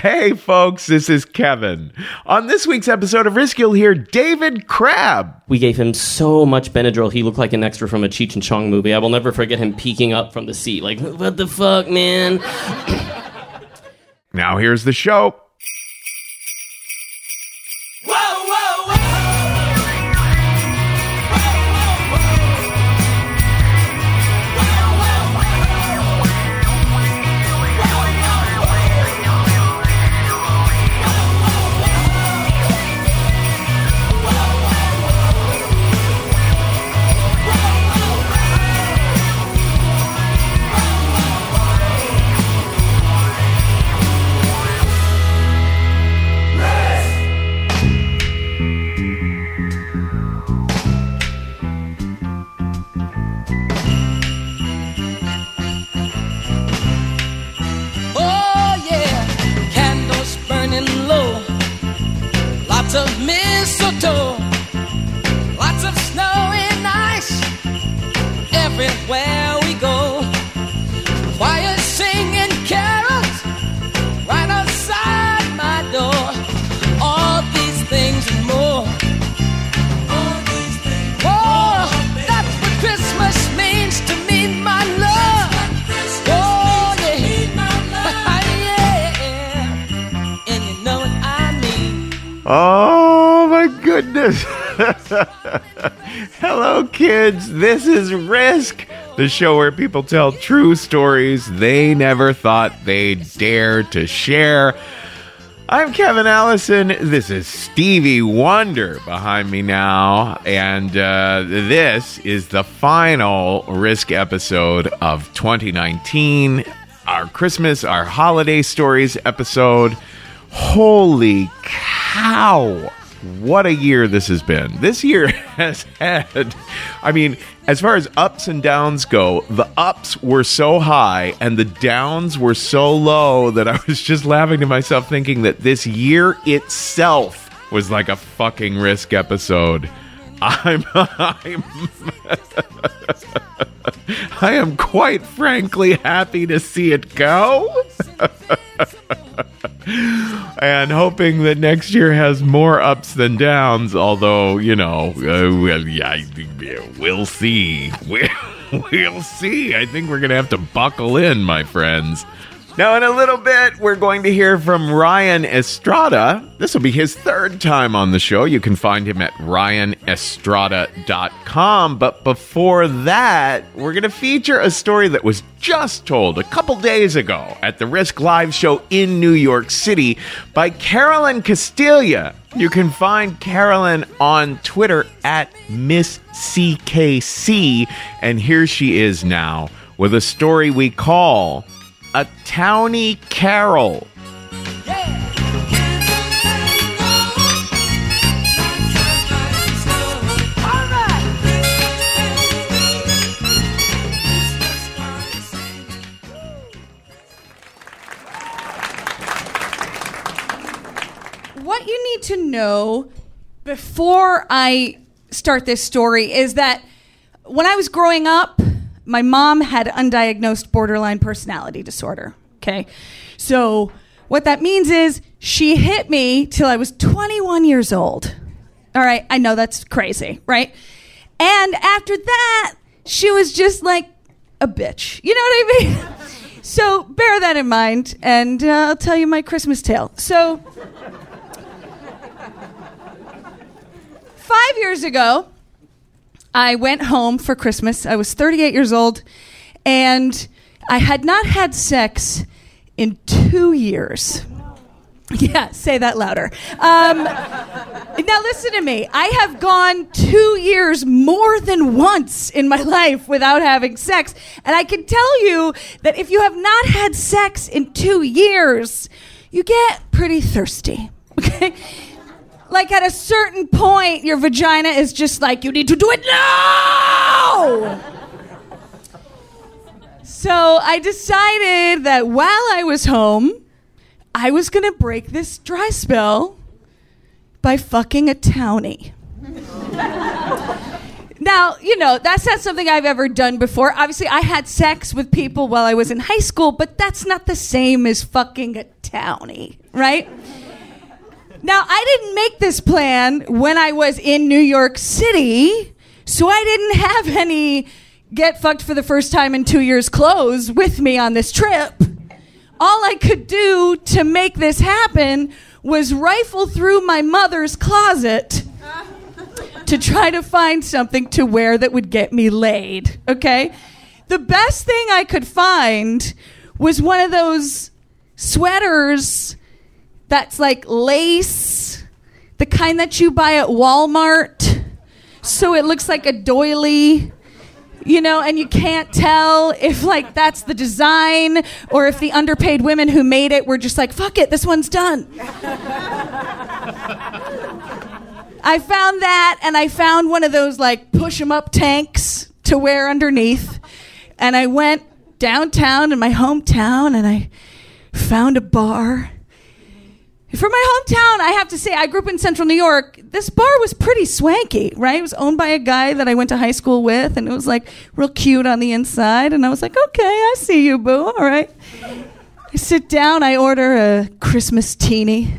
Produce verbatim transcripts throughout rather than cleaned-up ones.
Hey, folks, this is Kevin. On this week's episode of Risk, you'll hear David Crabb. We gave him so much Benadryl, he looked like an extra from a Cheech and Chong movie. I will never forget him peeking up from the seat, like, what the fuck, man? Now here's the show. Everywhere we go, choir singing carols right outside my door. All these things and more. All these things. Oh, that's what Christmas means to me, my love. Oh yeah, yeah, and you know what I mean. Oh my goodness. Hello, kids. This is Risk, the show where people tell true stories they never thought they'd dare to share. I'm Kevin Allison. This is Stevie Wonder behind me now. And uh, this is the final Risk episode of twenty nineteen. Our Christmas, our holiday stories episode. Holy cow. What a year this has been. This year has had, I mean, as far as ups and downs go, the ups were so high and the downs were so low that I was just laughing to myself thinking that this year itself was like a fucking Risk episode. I'm, I'm I am quite frankly happy to see it go. And hoping that next year has more ups than downs, although, you know, uh, well, yeah, we'll see. We'll, we'll see. I think we're going to have to buckle in, my friends. Now, in a little bit, we're going to hear from Ryan Estrada. This will be his third time on the show. You can find him at ryan estrada dot com. But before that, we're going to feature a story that was just told a couple days ago at the Risk Live show in New York City by Carolyn Castilla. You can find Carolyn on Twitter at Miss C K C. And here she is now with a story we call A Townie Carol. What you need to know before I start this story is that when I was growing up, my mom had undiagnosed borderline personality disorder, okay? So what that means is she hit me till I was twenty-one years old. All right, I know that's crazy, right? And after that, she was just like a bitch. You know what I mean? So bear that in mind, and uh, I'll tell you my Christmas tale. So five years ago, I went home for Christmas. I was thirty-eight years old, and I had not had sex in two years. Yeah, say that louder. Um, now listen to me. I have gone two years more than once in my life without having sex, and I can tell you that if you have not had sex in two years, you get pretty thirsty, okay? Like at a certain point, your vagina is just like, you need to do it now! So I decided that while I was home, I was going to break this dry spell by fucking a townie. Now, you know, that's not something I've ever done before. Obviously, I had sex with people while I was in high school, but that's not the same as fucking a townie, right? Now, I didn't make this plan when I was in New York City, so I didn't have any get fucked for the first time in two years clothes with me on this trip. All I could do to make this happen was rifle through my mother's closet to try to find something to wear that would get me laid, okay? The best thing I could find was one of those sweaters that's like lace, the kind that you buy at Walmart, so it looks like a doily, you know, and you can't tell if, like, that's the design or if the underpaid women who made it were just like, fuck it, this one's done. I found that, and I found one of those, like, push-em-up tanks to wear underneath, and I went downtown in my hometown, and I found a bar. For my hometown, I have to say, I grew up in Central New York. This bar was pretty swanky, right? It was owned by a guy that I went to high school with, and it was, like, real cute on the inside. And I was like, okay, I see you, boo. All right. I sit down. I order a Christmas teeny.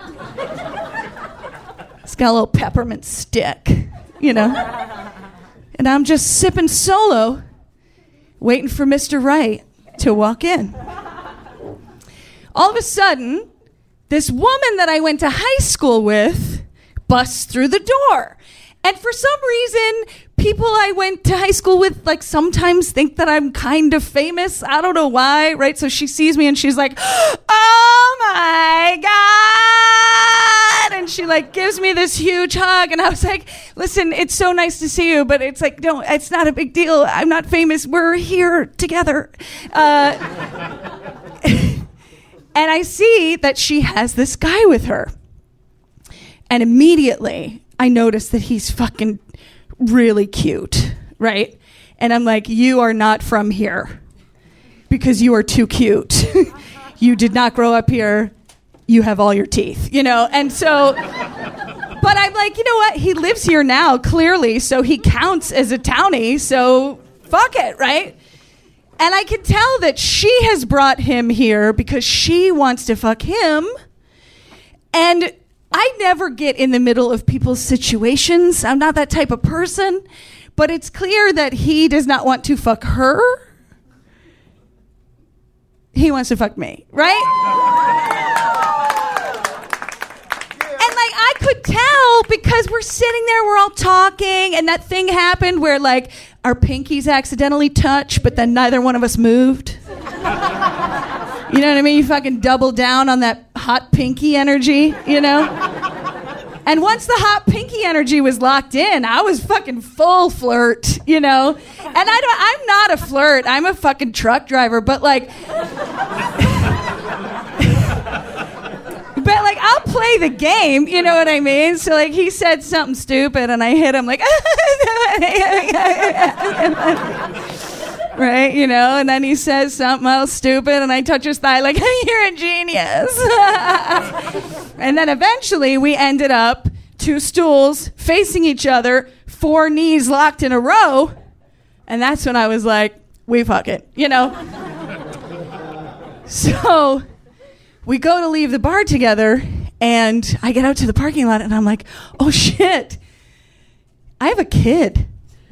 It's got a little peppermint stick, you know. And I'm just sipping solo, waiting for Mister Right to walk in. All of a sudden, this woman that I went to high school with busts through the door. And for some reason, people I went to high school with, like, sometimes think that I'm kind of famous. I don't know why, right? So she sees me and she's like, oh my God! And she, like, gives me this huge hug. And I was like, listen, it's so nice to see you, but it's like, no, it's not a big deal. I'm not famous. We're here together. Uh... And I see that she has this guy with her. And immediately, I notice that he's fucking really cute, right? And I'm like, you are not from here because you are too cute. You did not grow up here. You have all your teeth, you know? And so, but I'm like, you know what? He lives here now, clearly, so he counts as a townie, so fuck it, right? And I can tell that she has brought him here because she wants to fuck him. And I never get in the middle of people's situations. I'm not that type of person. But it's clear that he does not want to fuck her. He wants to fuck me, right? And, like, I could tell because we're sitting there, we're all talking, and that thing happened where, like, our pinkies accidentally touch, but then neither one of us moved. You know what I mean? You fucking double down on that hot pinky energy, you know? And once the hot pinky energy was locked in, I was fucking full flirt, you know? And I don't, I'm not a flirt. I'm a fucking truck driver, but, like... But, like, I'll play the game, you know what I mean? So, like, he said something stupid, and I hit him, like, right, you know? And then he says something else stupid, and I touch his thigh, like, you're a genius. And then eventually we ended up two stools facing each other, four knees locked in a row, and that's when I was like, we fuck it, you know? So... we go to leave the bar together, and I get out to the parking lot, and I'm like, oh, shit, I have a kid.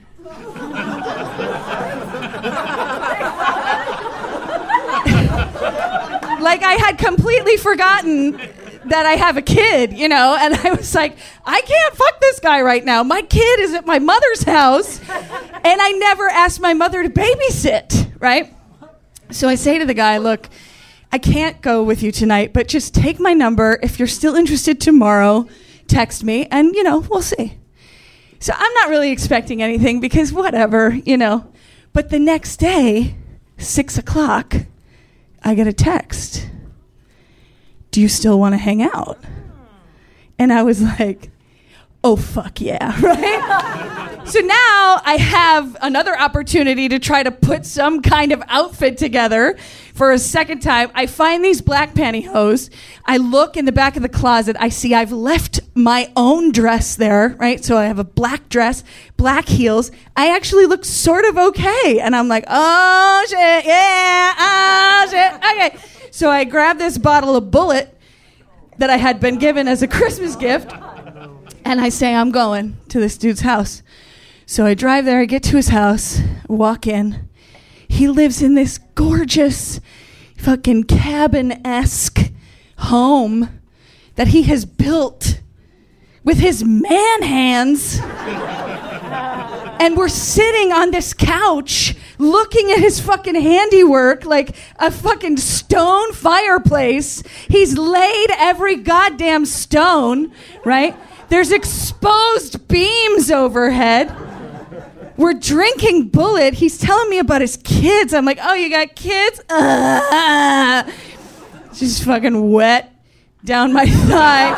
Like, I had completely forgotten that I have a kid, you know, and I was like, I can't fuck this guy right now. My kid is at my mother's house, and I never asked my mother to babysit, right? So I say to the guy, look, I can't go with you tonight, but just take my number. If you're still interested tomorrow, text me, and, you know, we'll see. So I'm not really expecting anything because whatever, you know. But the next day, six o'clock, I get a text. Do you still want to hang out? And I was like, oh, fuck yeah, right? So now I have another opportunity to try to put some kind of outfit together for a second time. I find these black pantyhose. I look in the back of the closet. I see I've left my own dress there, right? So I have a black dress, black heels. I actually look sort of okay. And I'm like, oh, shit, yeah, oh, shit. Okay. So I grab this bottle of Bullet that I had been given as a Christmas gift. And I say, I'm going to this dude's house. So I drive there, I get to his house, walk in. He lives in this gorgeous fucking cabin-esque home that he has built with his man hands. And we're sitting on this couch looking at his fucking handiwork like a fucking stone fireplace. He's laid every goddamn stone, right? There's exposed beams overhead. We're drinking Bullet. He's telling me about his kids. I'm like, oh, you got kids? Uh, just fucking wet down my thigh.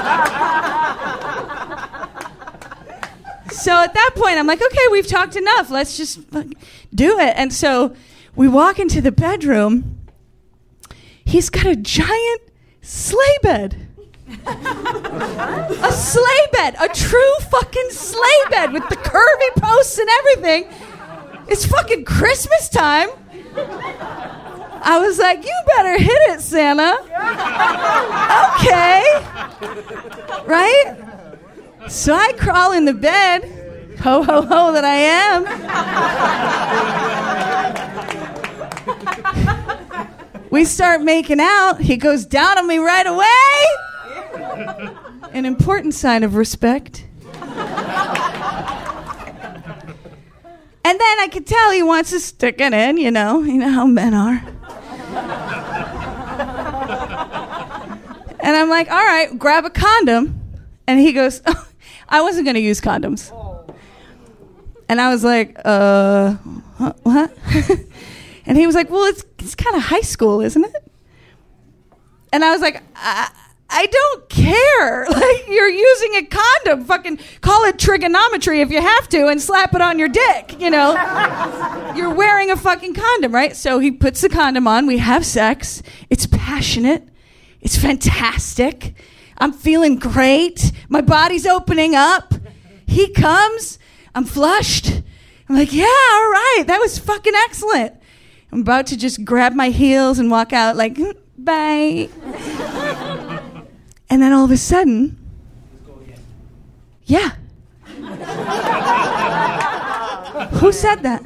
So at that point, I'm like, okay, we've talked enough. Let's just do it. And so we walk into the bedroom. He's got a giant sleigh bed. A sleigh bed, a true fucking sleigh bed with the curvy posts and everything. It's fucking Christmas time. I was like, you better hit it, Santa. Okay. Right? So I crawl in the bed, ho ho ho that I am. We start making out. He goes down on me right away. An important sign of respect. And then I could tell he wants to stick it in, you know. You know how men are. And I'm like, all right, grab a condom. And he goes, oh, I wasn't going to use condoms. And I was like, uh, what? And he was like, well, it's, it's kind of high school, isn't it? And I was like, I... I don't care. Like, you're using a condom. Fucking call it trigonometry if you have to and slap it on your dick, you know? You're wearing a fucking condom, right? So he puts the condom on. We have sex. It's passionate. It's fantastic. I'm feeling great. My body's opening up. He comes. I'm flushed. I'm like, yeah, all right. That was fucking excellent. I'm about to just grab my heels and walk out like, bye. And then all of a sudden, yeah. Who said that?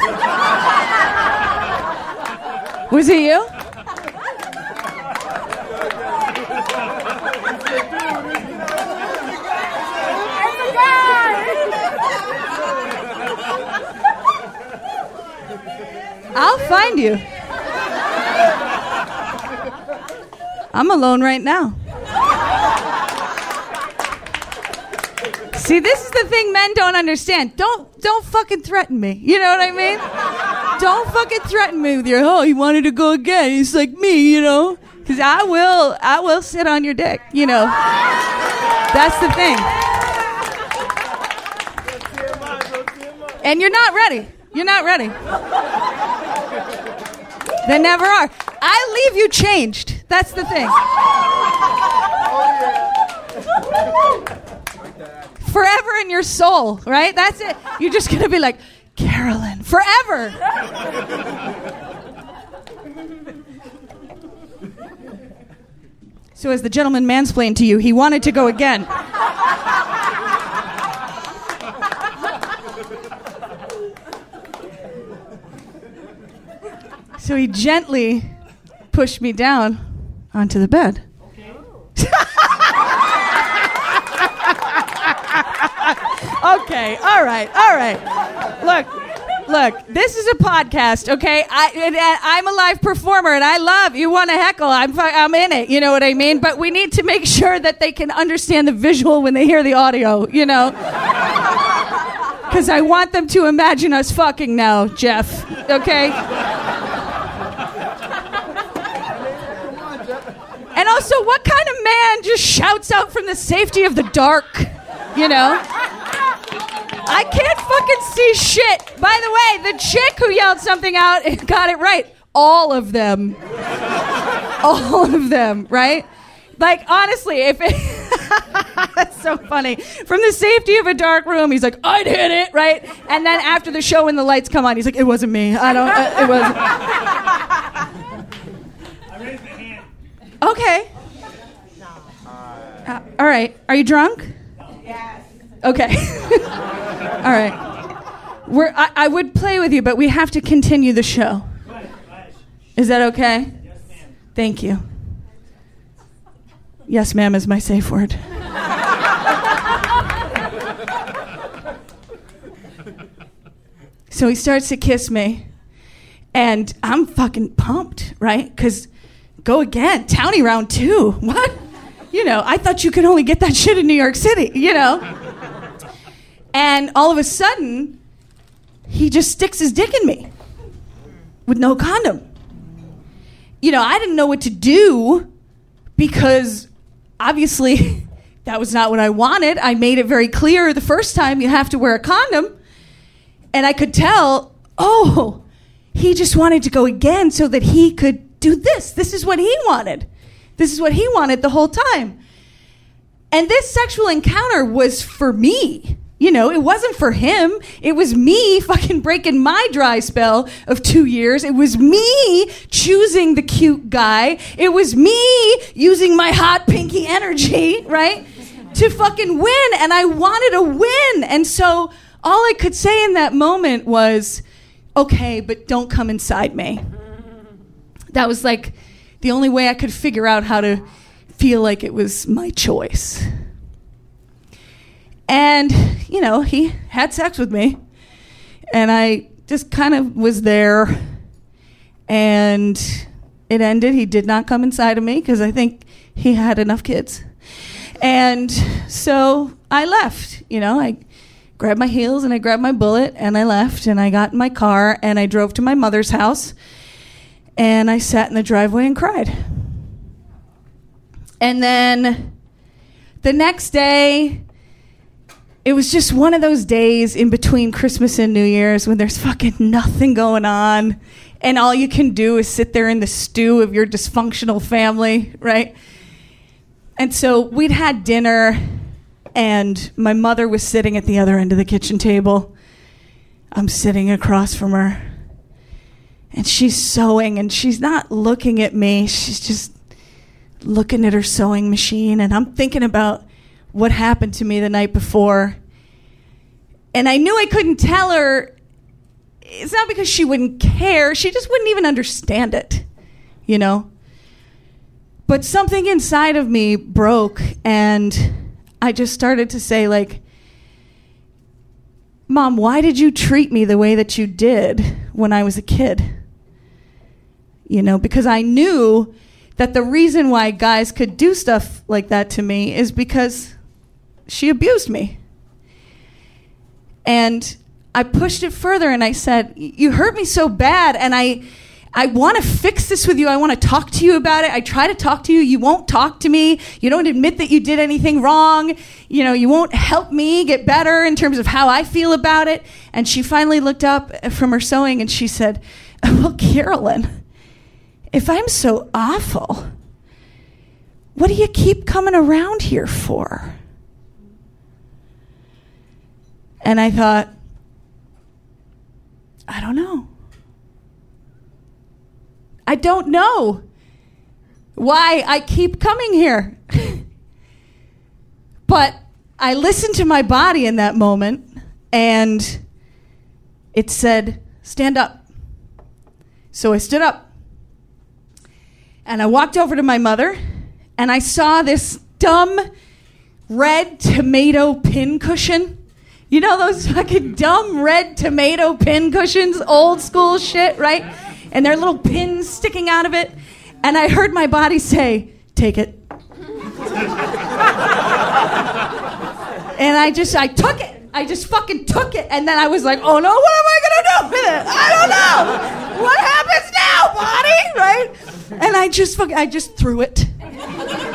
Was it you? I'll find you. I'm alone right now. See, this is the thing men don't understand. Don't don't fucking threaten me. You know what I mean? Don't fucking threaten me with your, oh, he wanted to go again. He's like me, you know? Because I will, I will sit on your dick, you know? That's the thing. And you're not ready. You're not ready. They never are. I leave you changed. That's the thing. Forever in your soul, right? That's it. You're just going to be like, Carolyn, forever. So as the gentleman mansplained to you, he wanted to go again. So he gently pushed me down onto the bed. Okay, all right, all right. Look, look, this is a podcast, okay? I, and, and I'm a live performer, and I love, you want to heckle, I'm, I'm in it, you know what I mean? But we need to make sure that they can understand the visual when they hear the audio, you know? Because I want them to imagine us fucking now, Jeff, okay? And also, what kind of man just shouts out from the safety of the dark, you know? I can't fucking see shit. By the way, the chick who yelled something out got it right. All of them. All of them, right? Like, honestly, if it... That's so funny. From the safety of a dark room, he's like, I'd hit it, right? And then after the show, when the lights come on, he's like, it wasn't me. I don't... Uh, it wasn't... I raised the hand. Okay. Uh, all right. Are you drunk? Yes. Okay. All right. We're, I, I would play with you, but we have to continue the show. Is that okay? Yes, ma'am. Thank you. Yes, ma'am is my safe word. So he starts to kiss me, and I'm fucking pumped, right? Because go again, Townie round two. What? You know, I thought you could only get that shit in New York City, you know? And all of a sudden, he just sticks his dick in me with no condom. You know, I didn't know what to do because obviously that was not what I wanted. I made it very clear the first time you have to wear a condom. And I could tell, oh, he just wanted to go again so that he could do this. This is what he wanted. This is what he wanted the whole time. And this sexual encounter was for me. You know, it wasn't for him. It was me fucking breaking my dry spell of two years. It was me choosing the cute guy. It was me using my hot pinky energy, right, to fucking win. And I wanted to win. And so all I could say in that moment was, okay, but don't come inside me. That was like the only way I could figure out how to feel like it was my choice. And, you know, he had sex with me. And I just kind of was there. And it ended. He did not come inside of me because I think he had enough kids. And so I left, you know, I grabbed my heels and I grabbed my bullet and I left and I got in my car and I drove to my mother's house and I sat in the driveway and cried. And then the next day, it was just one of those days in between Christmas and New Year's when there's fucking nothing going on and all you can do is sit there in the stew of your dysfunctional family, right? And so we'd had dinner and my mother was sitting at the other end of the kitchen table. I'm sitting across from her. And she's sewing, and she's not looking at me. She's just looking at her sewing machine. And I'm thinking about what happened to me the night before. And I knew I couldn't tell her. It's not because she wouldn't care. She just wouldn't even understand it, you know? But something inside of me broke, and I just started to say, like, Mom, why did you treat me the way that you did when I was a kid? You know, because I knew that the reason why guys could do stuff like that to me is because she abused me. And I pushed it further and I said, you hurt me so bad, and I... I want to fix this with you. I want to talk to you about it. I try to talk to you. You won't talk to me. You don't admit that you did anything wrong. You know, you won't help me get better in terms of how I feel about it. And she finally looked up from her sewing and she said, well, Carolyn, if I'm so awful, what do you keep coming around here for? And I thought, I don't know. I don't know why I keep coming here. But I listened to my body in that moment, and it said, stand up. So I stood up. And I walked over to my mother, and I saw this dumb red tomato pin cushion. You know those fucking dumb red tomato pin cushions? Old school shit, right? And there are little pins sticking out of it. And I heard my body say, take it. And I just, I took it. I just fucking took it. And then I was like, oh no, what am I going to do with it? I don't know. What happens now, body? Right? And I just fucking, I just threw it.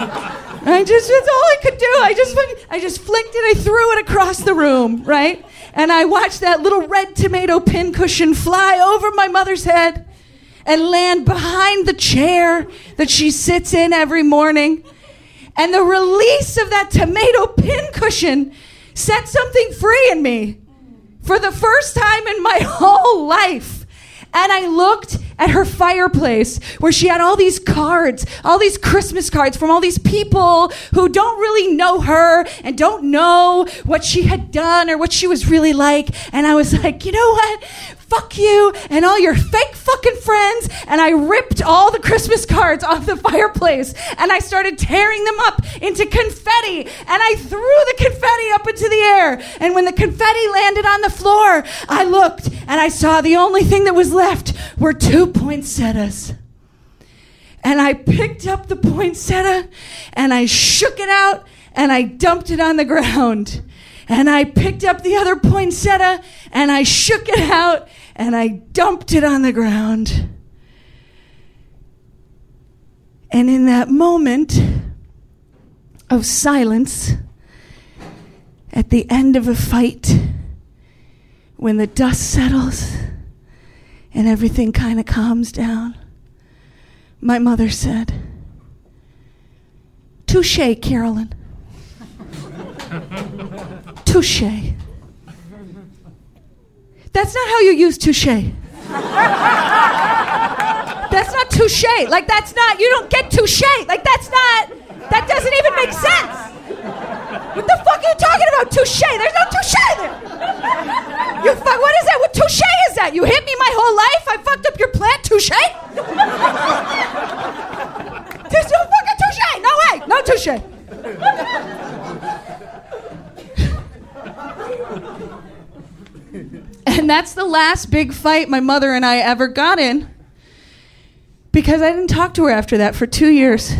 I just, that's all I could do. I just fucking, I just flicked it. I threw it across the room, right? and I watched that little red tomato pincushion fly over my mother's head and land behind the chair that she sits in every morning. And the release of that tomato pincushion set something free in me for the first time in my whole life. And I looked at her fireplace where she had all these cards, all these Christmas cards from all these people who don't really know her and don't know what she had done or what she was really like. And I was like, you know what? Fuck you and all your fake fucking friends. And I ripped all the Christmas cards off the fireplace and I started tearing them up into confetti. And I threw the confetti up into the air. And when the confetti landed on the floor, I looked and I saw the only thing that was left were two poinsettias. And I picked up the poinsettia and I shook it out and I dumped it on the ground. And I picked up the other poinsettia and I shook it out and I dumped it on the ground. And in that moment of silence, at the end of a fight, when the dust settles and everything kind of calms down, my mother said, "Touché, Carolyn. Touché." That's not how you use touché. That's not touché. Like, that's not, you don't get touché. Like, that's not, that doesn't even make sense. What the fuck are you talking about? Touché. There's no touché there. You fuck, what is that? What touché is that? You hit me my whole life? I fucked up your plant? Touché? There's no fucking touché. No way. No touché. And that's the last big fight my mother and I ever got in, because I didn't talk to her after that for two years.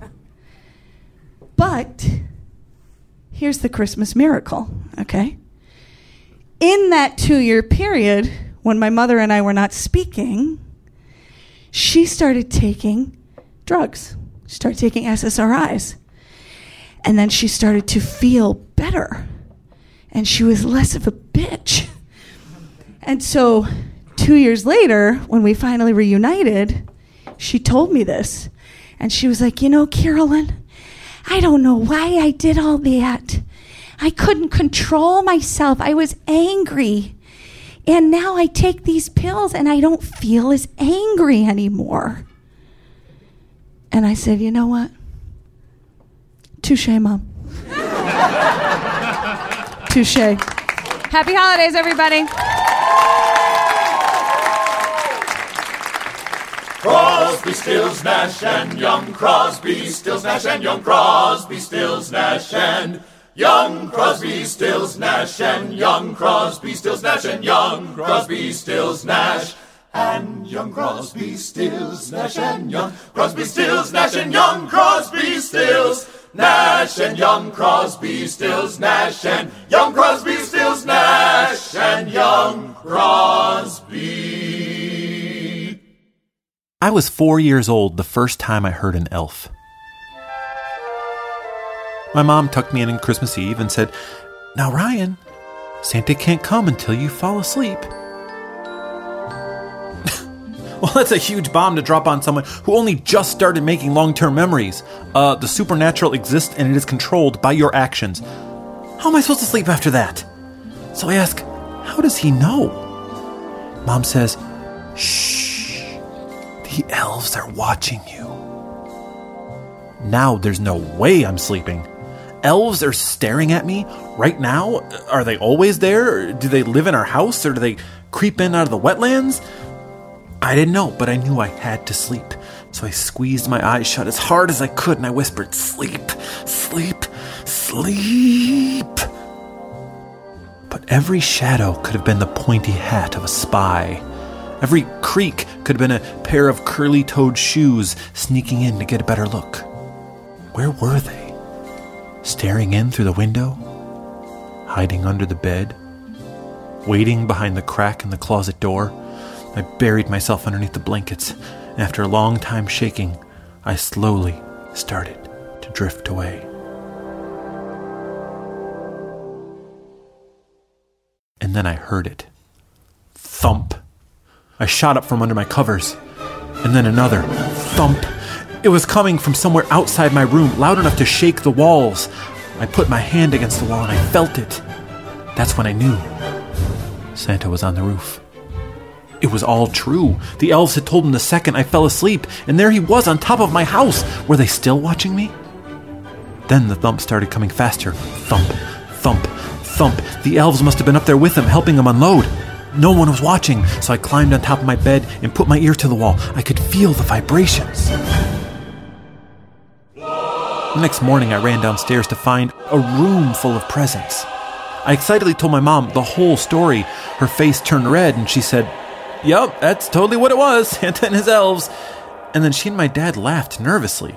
But here's the Christmas miracle, okay? In that two-year period, when my mother and I were not speaking, she started taking drugs. She started taking S S R Is. And then she started to feel better. And she was less of a bitch. And so two years later, when we finally reunited, she told me this. And she was like, you know, Carolyn, I don't know why I did all that. I couldn't control myself. I was angry. And now I take these pills and I don't feel as angry anymore. And I said, you know what? Touché, Mom. Touché. Happy holidays, everybody. Crosby, Stills, Nash, and Young. Crosby, Stills, Nash, and Young. Crosby, Stills, Nash, and Young. Crosby, Stills, Nash, and Young. Crosby, Stills, Nash, and Young. Crosby, Stills, Nash, and Young. Crosby, Stills, Nash, and Young. Crosby, Stills, Nash, and Young. Crosby, Stills, Nash, and Young. Crosby, Stills, Nash, and Young. Crosby, Stills, Nash, and Young. Crosby. I was four years old the first time I heard an elf. My mom tucked me in on Christmas Eve and said, "Now, Ryan, Santa can't come until you fall asleep." Well, that's a huge bomb to drop on someone who only just started making long-term memories. Uh, the supernatural exists and it is controlled by your actions. How am I supposed to sleep after that? So I ask, how does he know? Mom says, shh. The elves are watching you. Now there's no way I'm sleeping. Elves are staring at me right now? Are they always there? Do they live in our house? Or do they creep in out of the wetlands? I didn't know, but I knew I had to sleep. So I squeezed my eyes shut as hard as I could and I whispered, sleep, sleep, sleep. But every shadow could have been the pointy hat of a spy. Every creak could have been a pair of curly-toed shoes sneaking in to get a better look. Where were they? Staring in through the window? Hiding under the bed? Waiting behind the crack in the closet door? I buried myself underneath the blankets, and after a long time shaking, I slowly started to drift away. And And then I heard it. Thump. I shot up from under my covers. And then another thump. It was coming from somewhere outside my room, loud enough to shake the walls. I put my hand against the wall and I felt it. That's when I knew. Santa was on the roof. It was all true. The elves had told him the second I fell asleep, and there he was on top of my house. Were they still watching me? Then the thump started coming faster. Thump, thump, thump. The elves must have been up there with him, helping him unload. No one was watching, so I climbed on top of my bed and put my ear to the wall. I could feel the vibrations. The next morning, I ran downstairs to find a room full of presents. I excitedly told my mom the whole story. Her face turned red, and she said, "Yup, that's totally what it was, Santa and his elves." And then she and my dad laughed nervously.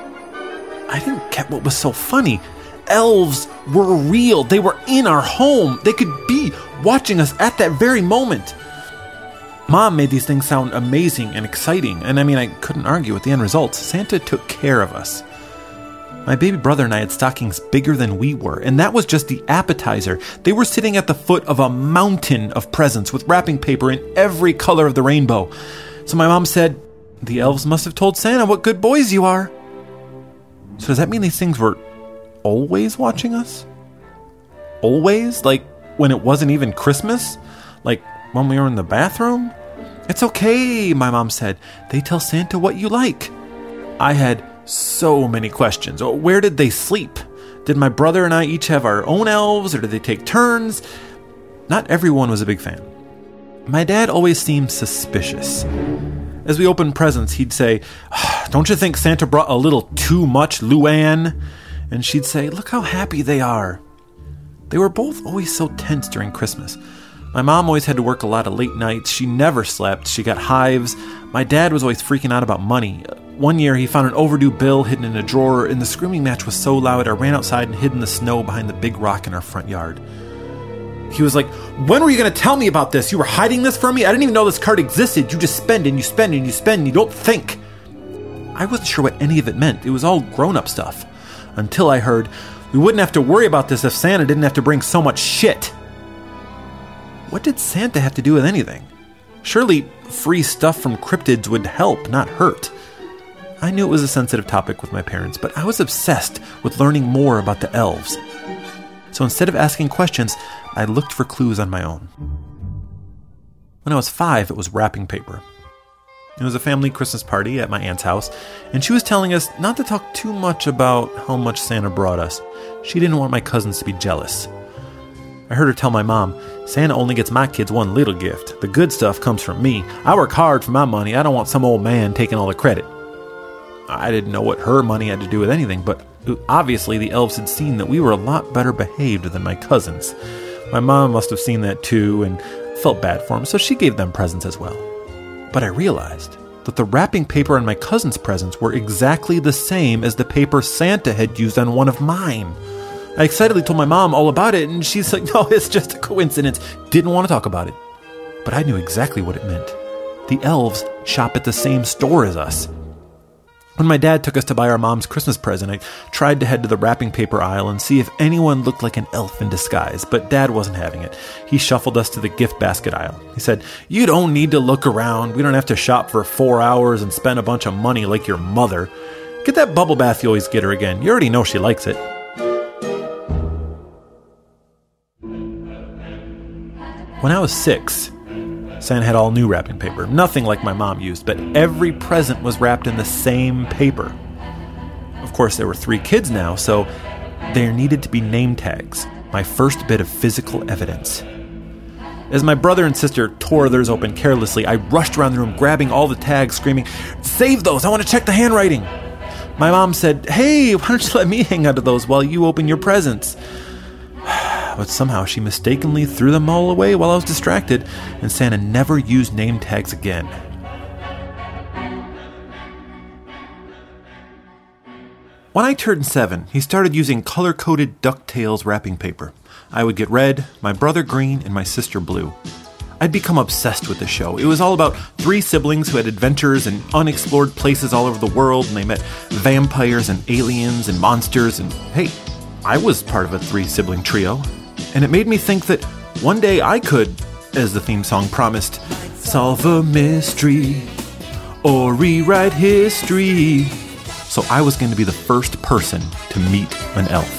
I didn't get what was so funny. Elves were real. They were in our home. They could be watching us at that very moment. Mom made these things sound amazing and exciting, and I mean, I couldn't argue with the end results. Santa took care of us. My baby brother and I had stockings bigger than we were, and that was just the appetizer. They were sitting at the foot of a mountain of presents with wrapping paper in every color of the rainbow. So my mom said, "The elves must have told Santa what good boys you are." So does that mean these things were always watching us? Always? Like when it wasn't even Christmas? Like when we were in the bathroom? "It's okay," my mom said. "They tell Santa what you like." I had so many questions. Where did they sleep? Did my brother and I each have our own elves, or did they take turns? Not everyone was a big fan. My dad always seemed suspicious. As we opened presents, he'd say, "Don't you think Santa brought a little too much, Luann?" And she'd say, "Look how happy they are." They were both always so tense during Christmas. My mom always had to work a lot of late nights. She never slept. She got hives. My dad was always freaking out about money. One year, he found an overdue bill hidden in a drawer, and the screaming match was so loud, I ran outside and hid in the snow behind the big rock in our front yard. He was like, "When were you going to tell me about this? You were hiding this from me? I didn't even know this card existed. You just spend and you spend and you spend and you don't think." I wasn't sure what any of it meant. It was all grown-up stuff. Until I heard, "We wouldn't have to worry about this if Santa didn't have to bring so much shit." What did Santa have to do with anything? Surely free stuff from cryptids would help, not hurt. I knew it was a sensitive topic with my parents, but I was obsessed with learning more about the elves. So instead of asking questions, I looked for clues on my own. When I was five, it was wrapping paper. It was a family Christmas party at my aunt's house, and she was telling us not to talk too much about how much Santa brought us. She didn't want my cousins to be jealous. I heard her tell my mom, "Santa only gets my kids one little gift. The good stuff comes from me. I work hard for my money. I don't want some old man taking all the credit." I didn't know what her money had to do with anything, but obviously the elves had seen that we were a lot better behaved than my cousins. My mom must have seen that too and felt bad for them, so she gave them presents as well. But I realized that the wrapping paper on my cousin's presents were exactly the same as the paper Santa had used on one of mine. I excitedly told my mom all about it, and she's like, "No, it's just a coincidence." Didn't want to talk about it. But I knew exactly what it meant. The elves shop at the same store as us. When my dad took us to buy our mom's Christmas present, I tried to head to the wrapping paper aisle and see if anyone looked like an elf in disguise, but Dad wasn't having it. He shuffled us to the gift basket aisle. He said, "You don't need to look around. We don't have to shop for four hours and spend a bunch of money like your mother. Get that bubble bath you always get her again. You already know she likes it." When I was six, Santa had all new wrapping paper, nothing like my mom used, but every present was wrapped in the same paper. Of course, there were three kids now, so there needed to be name tags, my first bit of physical evidence. As my brother and sister tore theirs open carelessly, I rushed around the room, grabbing all the tags, screaming, "Save those! I want to check the handwriting!" My mom said, "Hey, why don't you let me hang onto those while you open your presents?" But somehow she mistakenly threw them all away while I was distracted, and Santa never used name tags again. When I turned seven, he started using color-coded DuckTales wrapping paper. I would get red, my brother green, and my sister blue. I'd become obsessed with the show. It was all about three siblings who had adventures in unexplored places all over the world, and they met vampires and aliens and monsters, and hey, I was part of a three-sibling trio. And it made me think that one day I could, as the theme song promised, solve a mystery or rewrite history. So I was going to be the first person to meet an elf.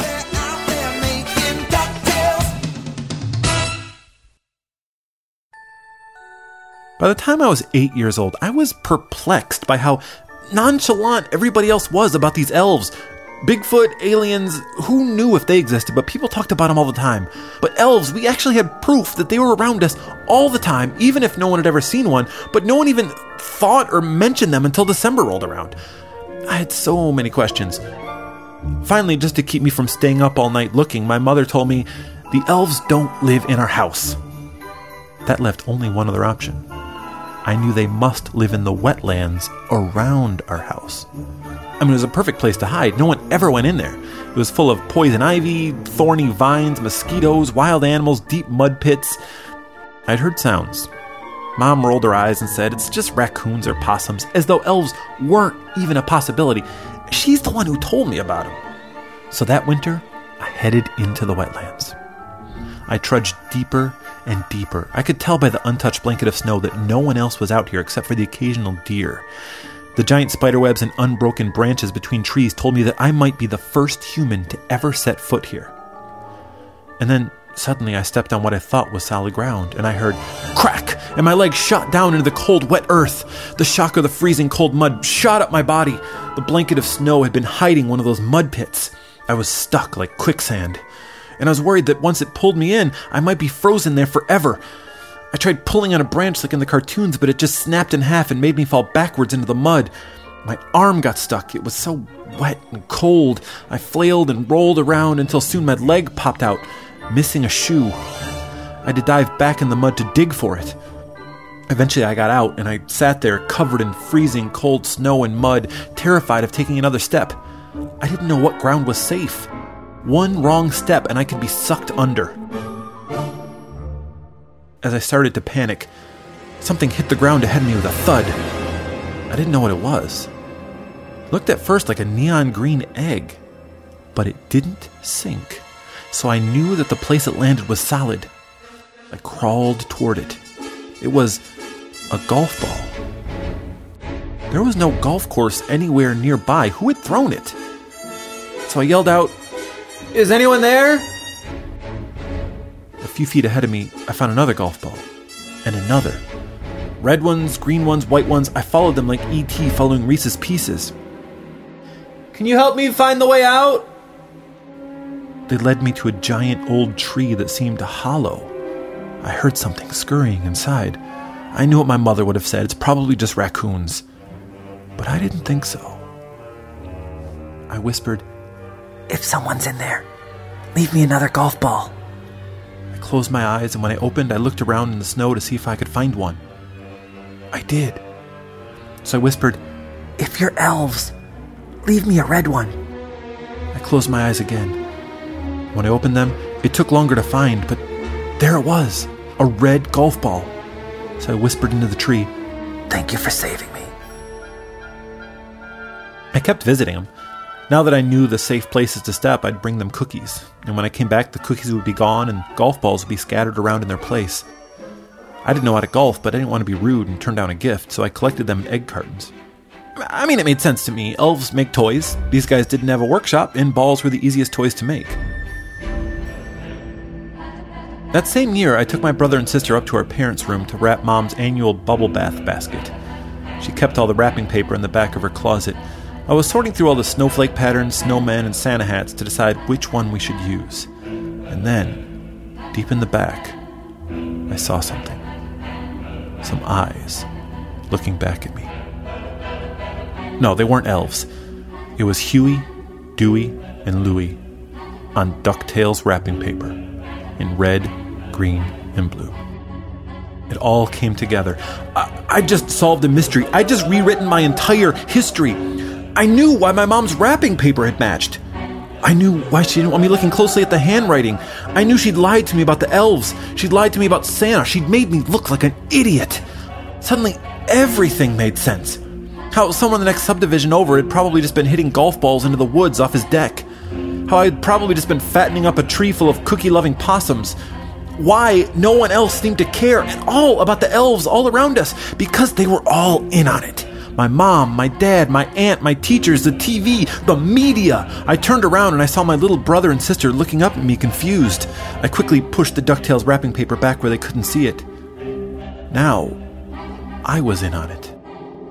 By the time I was eight years old, I was perplexed by how nonchalant everybody else was about these elves. Bigfoot, aliens, who knew if they existed, but people talked about them all the time. But elves, we actually had proof that they were around us all the time, even if no one had ever seen one, but no one even thought or mentioned them until December rolled around. I had so many questions. Finally, just to keep me from staying up all night looking, my mother told me, the elves don't live in our house. That left only one other option. I knew they must live in the wetlands around our house. I mean, it was a perfect place to hide. No one ever went in there. It was full of poison ivy, thorny vines, mosquitoes, wild animals, deep mud pits. I'd heard sounds. Mom rolled her eyes and said, it's just raccoons or possums, as though elves weren't even a possibility. She's the one who told me about them. So that winter, I headed into the wetlands. I trudged deeper and deeper. I could tell by the untouched blanket of snow that no one else was out here except for the occasional deer. The giant spiderwebs and unbroken branches between trees told me that I might be the first human to ever set foot here. And then suddenly I stepped on what I thought was solid ground, and I heard crack, and my leg shot down into the cold, wet earth. The shock of the freezing cold mud shot up my body. The blanket of snow had been hiding one of those mud pits. I was stuck like quicksand, and I was worried that once it pulled me in, I might be frozen there forever. I tried pulling on a branch like in the cartoons, but it just snapped in half and made me fall backwards into the mud. My arm got stuck. It was so wet and cold. I flailed and rolled around until soon my leg popped out, missing a shoe. I had to dive back in the mud to dig for it. Eventually I got out, and I sat there covered in freezing cold snow and mud, terrified of taking another step. I didn't know what ground was safe. One wrong step and I could be sucked under. As I started to panic, something hit the ground ahead of me with a thud. I didn't know what it was. It looked at first like a neon green egg, but it didn't sink. So I knew that the place it landed was solid. I crawled toward it. It was a golf ball. There was no golf course anywhere nearby. Who had thrown it? So I yelled out, "Is anyone there?" A few feet ahead of me, I found another golf ball. And another. Red ones, green ones, white ones. I followed them like E T following Reese's Pieces. "Can you help me find the way out?" They led me to a giant old tree that seemed hollow. I heard something scurrying inside. I knew what my mother would have said. It's probably just raccoons. But I didn't think so. I whispered, "If someone's in there, leave me another golf ball." I closed my eyes, and when I opened, I looked around in the snow to see if I could find one. I did. So I whispered, "If you're elves, leave me a red one." I closed my eyes again. When I opened them, it took longer to find, but there it was, a red golf ball. So I whispered into the tree, "Thank you for saving me." I kept visiting them. Now that I knew the safe places to step, I'd bring them cookies. And when I came back, the cookies would be gone and golf balls would be scattered around in their place. I didn't know how to golf, but I didn't want to be rude and turn down a gift, so I collected them in egg cartons. I mean, it made sense to me. Elves make toys. These guys didn't have a workshop, and balls were the easiest toys to make. That same year, I took my brother and sister up to our parents' room to wrap Mom's annual bubble bath basket. She kept all the wrapping paper in the back of her closet. I was sorting through all the snowflake patterns, snowmen, and Santa hats to decide which one we should use. And then, deep in the back, I saw something. Some eyes looking back at me. No, they weren't elves. It was Huey, Dewey, and Louie on DuckTales wrapping paper in red, green, and blue. It all came together. I, I just solved a mystery. I just rewritten my entire history. I knew why my mom's wrapping paper had matched. I knew why she didn't want me looking closely at the handwriting. I knew she'd lied to me about the elves. She'd lied to me about Santa. She'd made me look like an idiot. Suddenly, everything made sense. How someone in the next subdivision over had probably just been hitting golf balls into the woods off his deck. How I'd probably just been fattening up a tree full of cookie-loving possums. why no one else seemed to care at all about the elves all around us, because they were all in on it. My mom, my dad, my aunt, my teachers, the T V, the media. I turned around and I saw my little brother and sister looking up at me confused. I quickly pushed the DuckTales wrapping paper back where they couldn't see it. Now, I was in on it.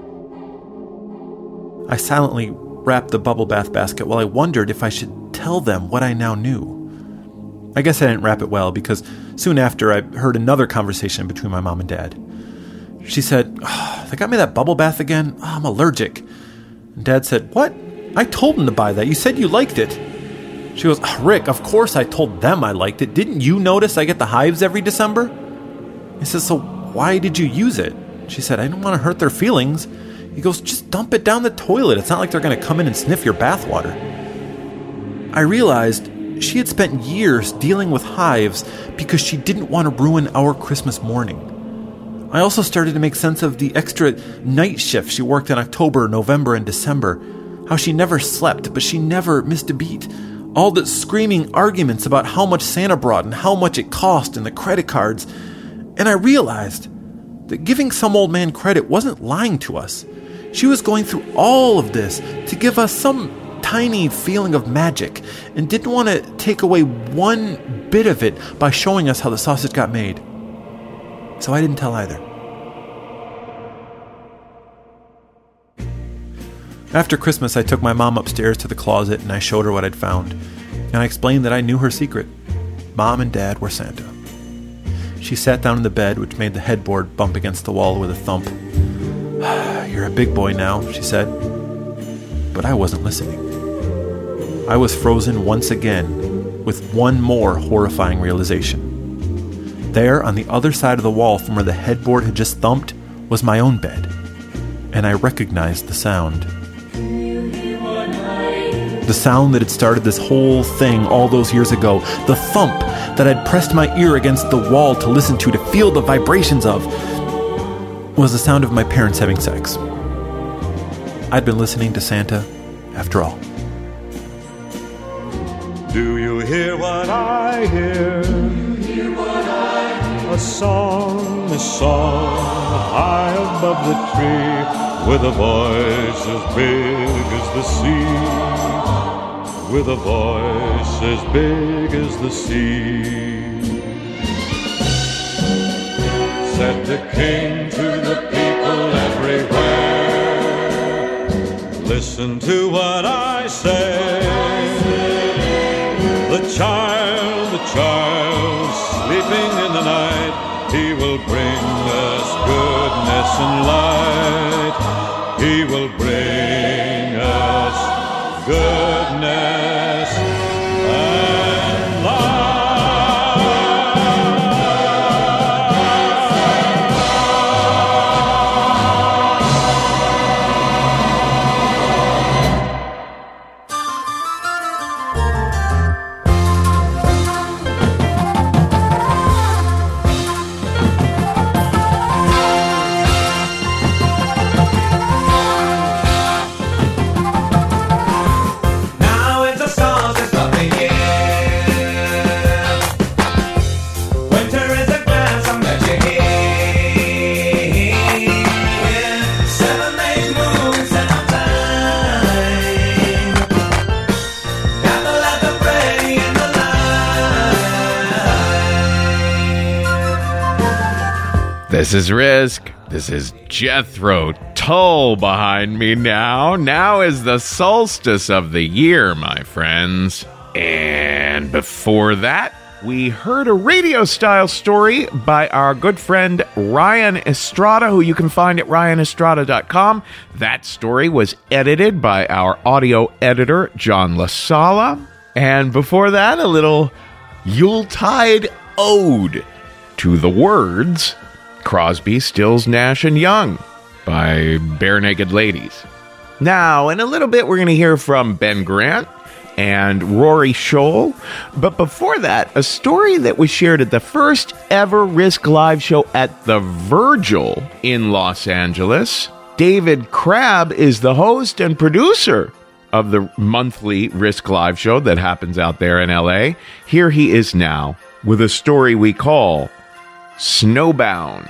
I silently wrapped the bubble bath basket while I wondered if I should tell them what I now knew. I guess I didn't wrap it well, because soon after I heard another conversation between my mom and dad. She said, oh, they got me that bubble bath again? Oh, I'm allergic. And Dad said, what? I told them to buy that. You said you liked it. She goes, oh, Rick, of course I told them I liked it. Didn't you notice I get the hives every December? He says, so why did you use it? She said, I didn't want to hurt their feelings. He goes, just dump it down the toilet. It's not like they're going to come in and sniff your bathwater. I realized she had spent years dealing with hives because she didn't want to ruin our Christmas morning. I also started to make sense of the extra night shift she worked in October, November, and December. How she never slept, but she never missed a beat. All the screaming arguments about how much Santa brought and how much it cost and the credit cards. And I realized that giving some old man credit wasn't lying to us. She was going through all of this to give us some tiny feeling of magic and didn't want to take away one bit of it by showing us how the sausage got made. So I didn't tell either. After Christmas, I took my mom upstairs to the closet and I showed her what I'd found. And I explained that I knew her secret. Mom and Dad were Santa. She sat down in the bed, which made the headboard bump against the wall with a thump. You're a big boy now, she said. But I wasn't listening. I was frozen once again with one more horrifying realization. There, on the other side of the wall from where the headboard had just thumped, was my own bed. And I recognized the sound. The sound that had started this whole thing all those years ago. The thump that I'd pressed my ear against the wall to listen to, to feel the vibrations of, was the sound of my parents having sex. I'd been listening to Santa after all. Do you hear what I hear? A song, a song, high above the tree, with a voice as big as the sea, with a voice as big as the sea. Said the king to the people everywhere, listen to what I say. The child, the child, sleeping in the night, he will bring us goodness and light. He will bring us goodness and light. This is Risk. This is Jethro Tull behind me now. Now is the solstice of the year, my friends. And before that, we heard a radio-style story by our good friend Ryan Estrada, who you can find at ryan estrada dot com. That story was edited by our audio editor, John LaSala. And before that, a little Yuletide ode to the words Crosby, Stills, Nash, and Young by Bare Naked Ladies. Now, in a little bit, we're going to hear from Ben Grant and Rory Scholl. But before that, a story that was shared at the first ever Risk Live show at the Virgil in Los Angeles. David Crabb is the host and producer of the monthly Risk Live show that happens out there in L A. Here he is now with a story we call Snowbound.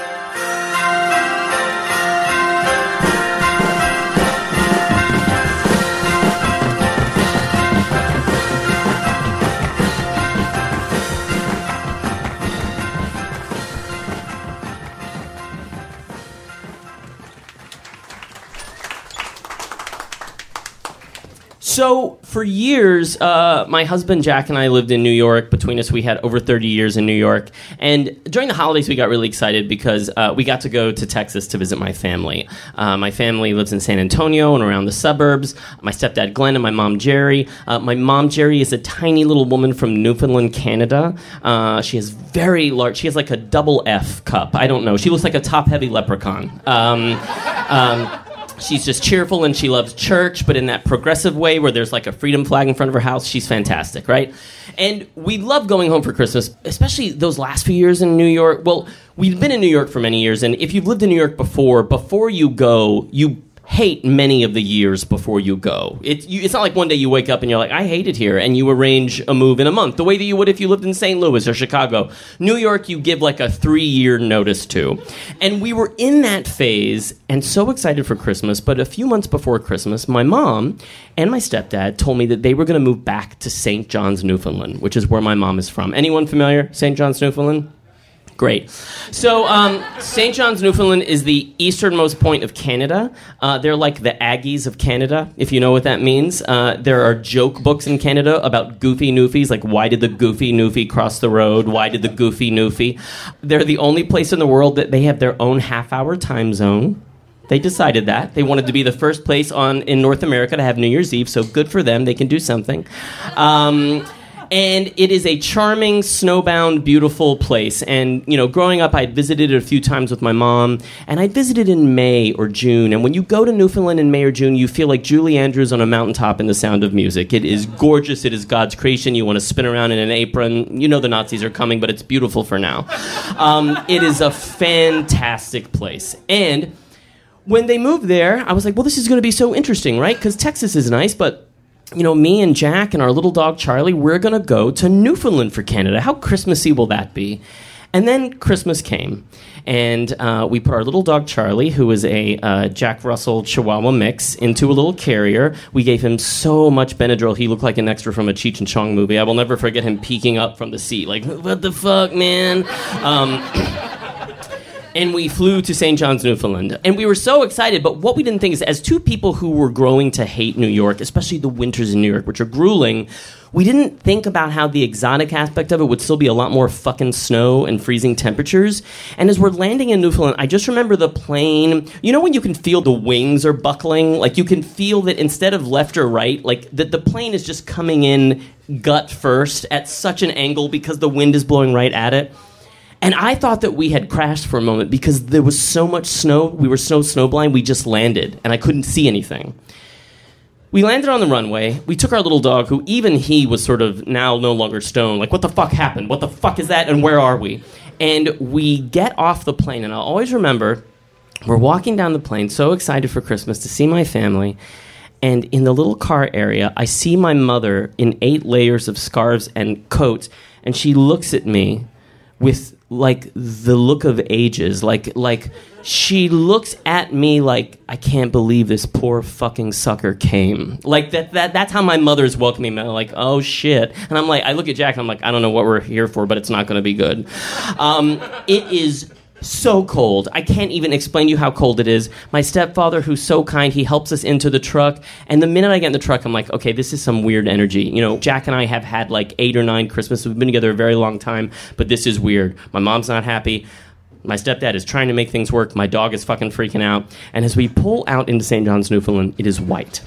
So, for years, uh, my husband Jack and I lived in New York. Between us, we had over thirty years in New York. And during the holidays, we got really excited because uh, we got to go to Texas to visit my family. Uh, my family lives in San Antonio and around the suburbs. My stepdad Glenn and my mom Jerry. Uh, my mom Jerry is a tiny little woman from Newfoundland, Canada. Uh, she has very large, she has like a double F cup. I don't know. She looks like a top-heavy leprechaun. Um... um She's just cheerful and she loves church, but in that progressive way where there's like a freedom flag in front of her house. She's fantastic, right? And we love going home for Christmas, especially those last few years in New York. Well, we've been in New York for many years, and if you've lived in New York before, before you go, you hate many of the years before you go. It, you, it's not like one day you wake up and you're like, I hate it here, and you arrange a move in a month, the way that you would if you lived in Saint Louis or Chicago. New York, you give like a three-year notice to. And we were in that phase and so excited for Christmas, but a few months before Christmas, my mom and my stepdad told me that they were going to move back to Saint John's, Newfoundland, which is where my mom is from. Anyone familiar? Saint John's, Newfoundland? Great. So, um, Saint John's, Newfoundland is the easternmost point of Canada. Uh, they're like the Aggies of Canada, if you know what that means. Uh, there are joke books in Canada about goofy Newfies, like why did the goofy Newfie cross the road? Why did the goofy Newfie? They're the only place in the world that they have their own half-hour time zone. They decided that. They wanted to be the first place on in North America to have New Year's Eve, so good for them. They can do something. Um... And it is a charming, snowbound, beautiful place. And, you know, growing up, I'd visited it a few times with my mom. And I'd visited in May or June. And when you go to Newfoundland in May or June, you feel like Julie Andrews on a mountaintop in The Sound of Music. It is gorgeous. It is God's creation. You want to spin around in an apron. You know the Nazis are coming, but it's beautiful for now. Um, it is a fantastic place. And when they moved there, I was like, well, this is going to be so interesting, right? Because Texas is nice, but... you know, me and Jack and our little dog Charlie, we're going to go to Newfoundland for Canada. How Christmassy will that be? And then Christmas came, and uh, we put our little dog Charlie, who is a uh, Jack Russell Chihuahua mix, into a little carrier. We gave him so much Benadryl, he looked like an extra from a Cheech and Chong movie. I will never forget him peeking up from the seat, like, what the fuck, man? Um... And we flew to Saint John's, Newfoundland. And we were so excited, but what we didn't think is, as two people who were growing to hate New York, especially the winters in New York, which are grueling, we didn't think about how the exotic aspect of it would still be a lot more fucking snow and freezing temperatures. And as we're landing in Newfoundland, I just remember the plane, you know when you can feel the wings are buckling? Like you can feel that instead of left or right, like that the plane is just coming in gut first at such an angle because the wind is blowing right at it. And I thought that we had crashed for a moment because there was so much snow. We were so snowblind, we just landed, and I couldn't see anything. We landed on the runway. We took our little dog, who even he was sort of now no longer stoned. Like, what the fuck happened? What the fuck is that, and where are we? And we get off the plane, and I'll always remember, we're walking down the plane, so excited for Christmas to see my family, and in the little car area, I see my mother in eight layers of scarves and coats, and she looks at me with like the look of ages, like like she looks at me like, I can't believe this poor fucking sucker came. Like that that that's how my mother's welcoming me. Like, oh shit. And I'm like, I look at Jack and I'm like, I don't know what we're here for, but it's not going to be good. Um, it is so cold. I can't even explain to you how cold it is. My stepfather, who's so kind, he helps us into the truck. And the minute I get in the truck, I'm like, okay, this is some weird energy. You know, Jack and I have had like eight or nine Christmases. We've been together a very long time, but this is weird. My mom's not happy. My stepdad is trying to make things work. My dog is fucking freaking out. And as we pull out into Saint John's, Newfoundland, it is white.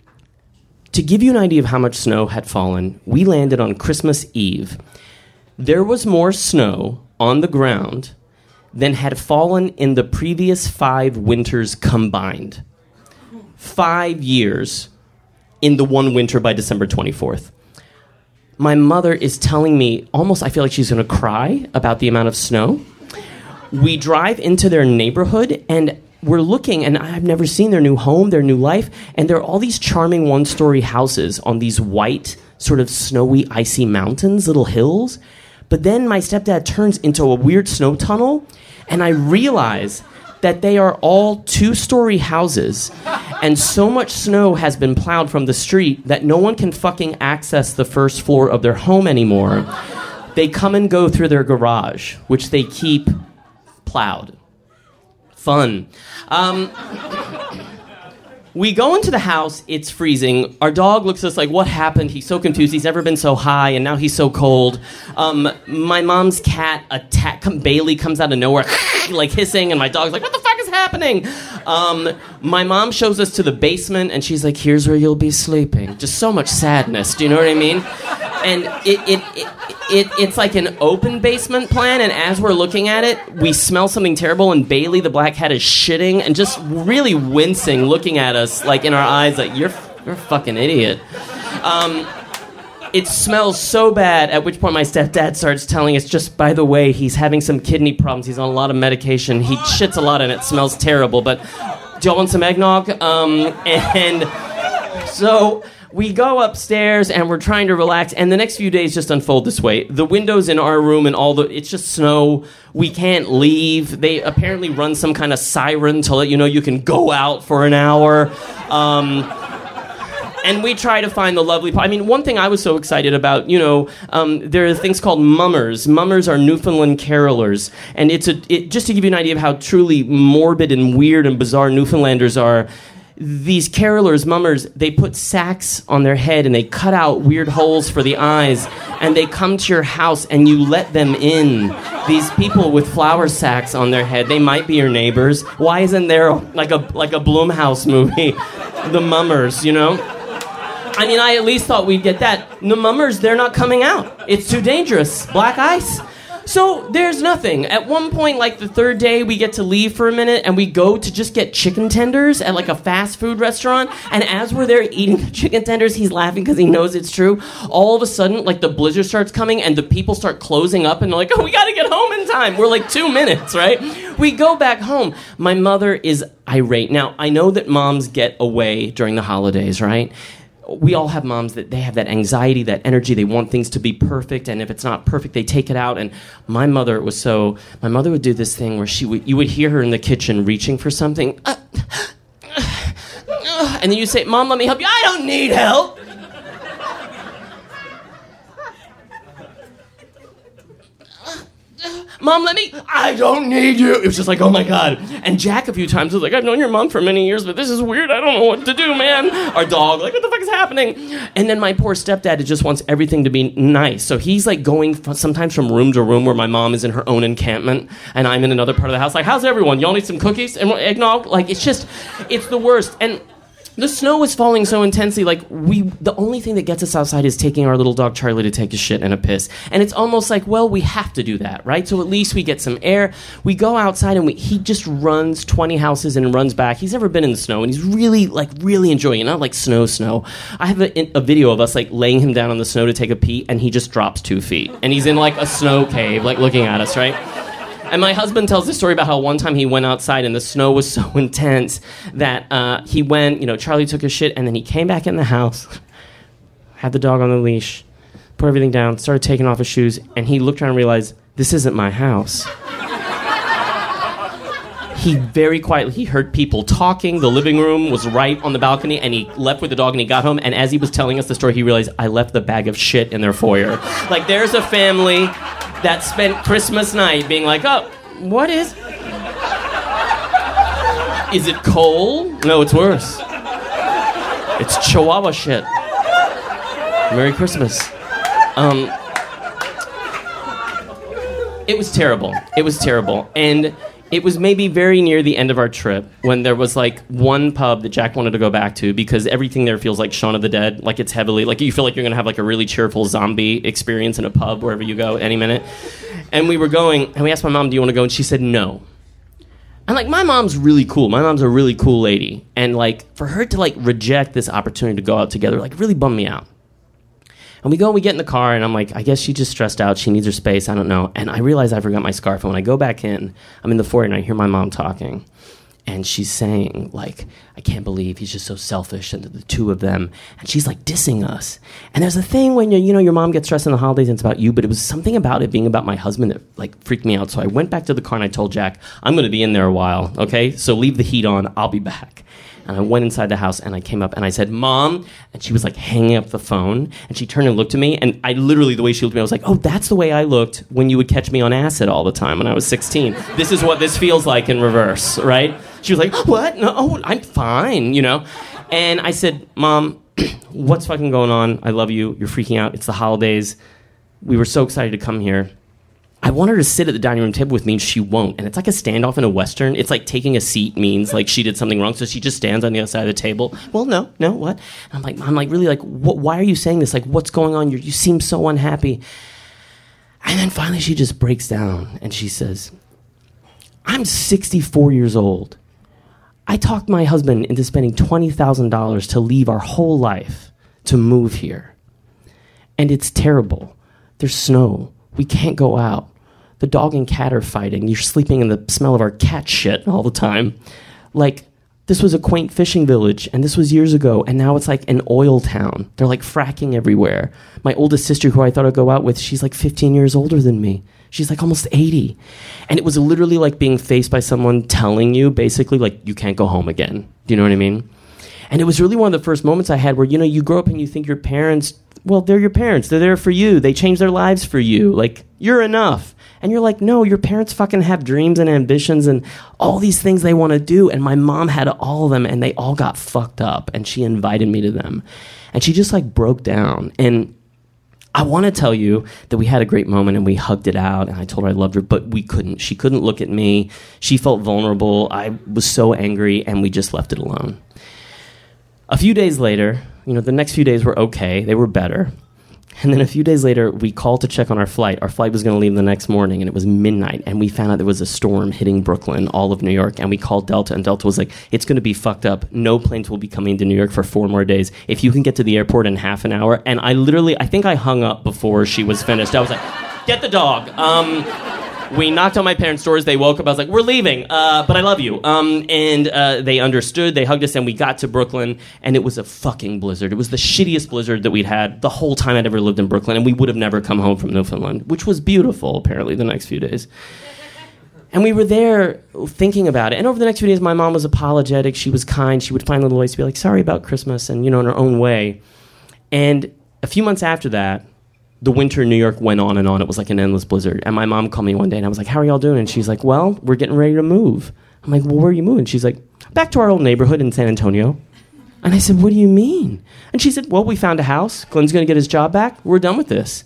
To give you an idea of how much snow had fallen, we landed on Christmas Eve. There was more snow on the ground than had fallen in the previous five winters combined. Five years in the one winter by December twenty-fourth. My mother is telling me, almost I feel like she's going to cry about the amount of snow. We drive into their neighborhood, and we're looking, and I've never seen their new home, their new life, and there are all these charming one-story houses on these white, sort of snowy, icy mountains, little hills. But then my stepdad turns into a weird snow tunnel, and I realize that they are all two-story houses, and so much snow has been plowed from the street that no one can fucking access the first floor of their home anymore. They come and go through their garage, which they keep plowed. Fun. Um, we go into the house, it's freezing. Our dog looks at us like, what happened? He's so confused. He's never been so high, and now he's so cold. Um, my mom's cat, attack, Bailey, comes out of nowhere, like hissing, and my dog's like, what the fuck is happening? Um, my mom shows us to the basement, and she's like, here's where you'll be sleeping. Just so much sadness, do you know what I mean? And it, it, it, it it's like an open basement plan, and as we're looking at it, we smell something terrible, and Bailey, the black cat, is shitting and just really wincing, looking at us, like in our eyes, like, you're, you're a fucking idiot. Um, it smells so bad, at which point my stepdad starts telling us, just by the way, he's having some kidney problems, he's on a lot of medication, he shits a lot and it smells terrible, but do y'all want some eggnog? Um, and so we go upstairs and we're trying to relax, and the next few days just unfold this way. The windows in our room and all the, it's just snow. We can't leave. They apparently run some kind of siren to let you know you can go out for an hour. Um, and we try to find the lovely... I mean, one thing I was so excited about, you know, um, there are things called mummers. Mummers are Newfoundland carolers. And it's a it, just to give you an idea of how truly morbid and weird and bizarre Newfoundlanders are, these carolers, mummers, they put sacks on their head and they cut out weird holes for the eyes, and they come to your house and you let them in. These people with flour sacks on their head, they might be your neighbors. Why isn't there like a like a Blumhouse movie, The Mummers, you know? I mean, I at least thought we'd get that. The mummers, they're not coming out. It's too dangerous. Black ice. So there's nothing. At one point, like the third day, we get to leave for a minute and we go to just get chicken tenders at like a fast food restaurant. And as we're there eating the chicken tenders, he's laughing because he knows it's true. All of a sudden, like the blizzard starts coming and the people start closing up and they're like, oh, we got to get home in time. We're like two minutes, right? We go back home. My mother is irate. Now, I know that moms get away during the holidays, right? We all have moms that they have that anxiety, that energy. They want things to be perfect, and if it's not perfect, they take it out. And my mother was so... My mother would do this thing where she would... You would hear her in the kitchen reaching for something. Uh, uh, uh, and then you say, Mom, let me help you. I don't need help. Mom, let me... I don't need you. It was just like, oh my God. And Jack a few times was like, I've known your mom for many years, but this is weird. I don't know what to do, man. Our dog, like, what the fuck is happening? And then my poor stepdad just wants everything to be nice. So he's like going f- sometimes from room to room where my mom is in her own encampment and I'm in another part of the house. Like, how's everyone? Y'all need some cookies and eggnog? Like, it's just, it's the worst. And the snow is falling so intensely, like, we, the only thing that gets us outside is taking our little dog Charlie to take a shit and a piss. And it's almost like, well, we have to do that, right? So at least we get some air. We go outside and we, he just runs twenty houses and runs back. He's never been in the snow, and he's really, like, really enjoying it. Not like snow, snow. I have a, a video of us, like, laying him down on the snow to take a pee, and he just drops two feet. And he's in, like, a snow cave, like, looking at us, right? And my husband tells this story about how one time he went outside and the snow was so intense that uh, he went, you know, Charlie took a shit, and then he came back in the house, had the dog on the leash, put everything down, started taking off his shoes, and he looked around and realized, this isn't my house. He very quietly, he heard people talking, the living room was right on the balcony, and he left with the dog and he got home, and as he was telling us the story, he realized, I left the bag of shit in their foyer. Like, there's a family that spent Christmas night being like, oh, what is... Is it coal? No, it's worse. It's Chihuahua shit. Merry Christmas. Um, it was terrible. It was terrible. And it was maybe very near the end of our trip when there was like one pub that Jack wanted to go back to because everything there feels like Shaun of the Dead. Like it's heavily, like you feel like you're going to have like a really cheerful zombie experience in a pub wherever you go any minute. And we were going, and we asked my mom, do you want to go? And she said no. And like, my mom's really cool. My mom's a really cool lady. And like, for her to like reject this opportunity to go out together, like really bummed me out. And we go and we get in the car, and I'm like, I guess she's just stressed out. She needs her space. I don't know. And I realize I forgot my scarf. And when I go back in, I'm in the foyer, and I hear my mom talking. and she's saying, like, I can't believe he's just so selfish, and the two of them, and she's like dissing us. And there's a thing when you you know your mom gets stressed in the holidays and it's about you, but it was something about it being about my husband that like freaked me out. So I went back to the car and I told Jack, I'm going to be in there a while, okay? So leave the heat on, I'll be back. And I went inside the house and I came up and I said, Mom, and she was like hanging up the phone, and she turned and looked at me, and I literally, the way she looked at me, I was like, oh, that's the way I looked when you would catch me on acid all the time when I was sixteen. This is what this feels like in reverse, right? She was like, what? No, oh, I'm fine, you know? And I said, Mom, what's fucking going on? I love you. You're freaking out. It's the holidays. We were so excited to come here. I want her to sit at the dining room table with me, and she won't. And it's like a standoff in a Western. It's like taking a seat means like she did something wrong, so she just stands on the other side of the table. Well, no, no, what? And I'm like, I'm like really like, what, why are you saying this? Like, what's going on? You're, you seem so unhappy. And then finally she just breaks down, and she says, I'm sixty-four years old. I talked my husband into spending twenty thousand dollars to leave our whole life to move here. And it's terrible. There's snow. We can't go out. The dog and cat are fighting. You're sleeping in the smell of our cat shit all the time. Like, this was a quaint fishing village, and this was years ago, and now it's like an oil town. They're like fracking everywhere. My oldest sister, who I thought I'd go out with, she's like fifteen years older than me. She's like almost eighty. And it was literally like being faced by someone telling you, basically, like, you can't go home again. Do you know what I mean? And it was really one of the first moments I had where, you know, you grow up and you think your parents, well, they're your parents. They're there for you. They change their lives for you. Like, you're enough. And you're like, no, your parents fucking have dreams and ambitions and all these things they want to do. And my mom had all of them, and they all got fucked up. And she invited me to them. And she just, like, broke down. And I want to tell you that we had a great moment, and we hugged it out, and I told her I loved her, but we couldn't. She couldn't look at me. She felt vulnerable. I was so angry, and we just left it alone. A few days later, you know, the next few days were okay. They were better. And then a few days later, we called to check on our flight. Our flight was going to leave the next morning, and it was midnight, and we found out there was a storm hitting Brooklyn, all of New York, and we called Delta, and Delta was like, it's going to be fucked up. No planes will be coming to New York for four more days. If you can get to the airport in half an hour. And I literally, I think I hung up before she was finished. I was like, get the dog. Um... We knocked on my parents' doors. They woke up. I was like, we're leaving, uh, but I love you. Um, and uh, they understood. They hugged us, and we got to Brooklyn, and it was a fucking blizzard. It was the shittiest blizzard that we'd had the whole time I'd ever lived in Brooklyn, and we would have never come home from Newfoundland, which was beautiful, apparently, the next few days. And we were there thinking about it. And over the next few days, my mom was apologetic. She was kind. She would find little ways to be like, sorry about Christmas, and, you know, in her own way. And a few months after that, the winter in New York went on and on. It was like an endless blizzard. And my mom called me one day, and I was like, how are y'all doing? And she's like, well, we're getting ready to move. I'm like, well, where are you moving? She's like, back to our old neighborhood in San Antonio. And I said, what do you mean? And she said, well, we found a house. Glenn's going to get his job back. We're done with this.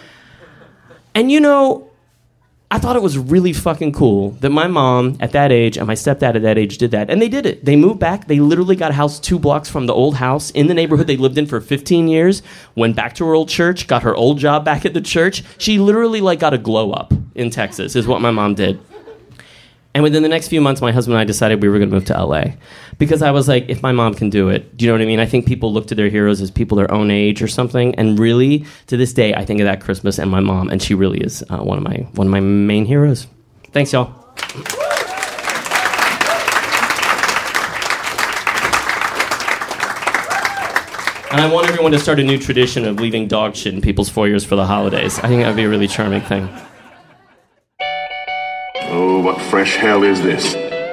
And, you know, I thought it was really fucking cool that my mom at that age and my stepdad at that age did that. And they did it. They moved back. They literally got a house two blocks from the old house in the neighborhood they lived in for fifteen years, went back to her old church, got her old job back at the church. She literally like got a glow up in Texas is what my mom did. And within the next few months, my husband and I decided we were going to move to L A because I was like, if my mom can do it, do you know what I mean? I think people look to their heroes as people their own age or something. And really, to this day, I think of that Christmas and my mom, and she really is uh, one of my one of my main heroes. Thanks, y'all. And I want everyone to start a new tradition of leaving dog shit in people's foyers for the holidays. I think that would be a really charming thing. Oh, what fresh hell is this?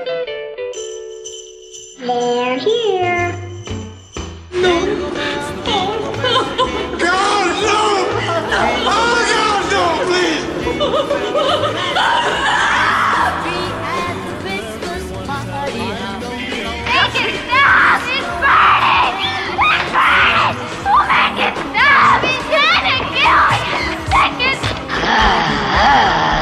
They're here. No! Oh, no! God, no! Oh, God, no, please! Make it stop! It's burning! It's burning! Oh, make it stop! It's gonna kill you! Make it stop!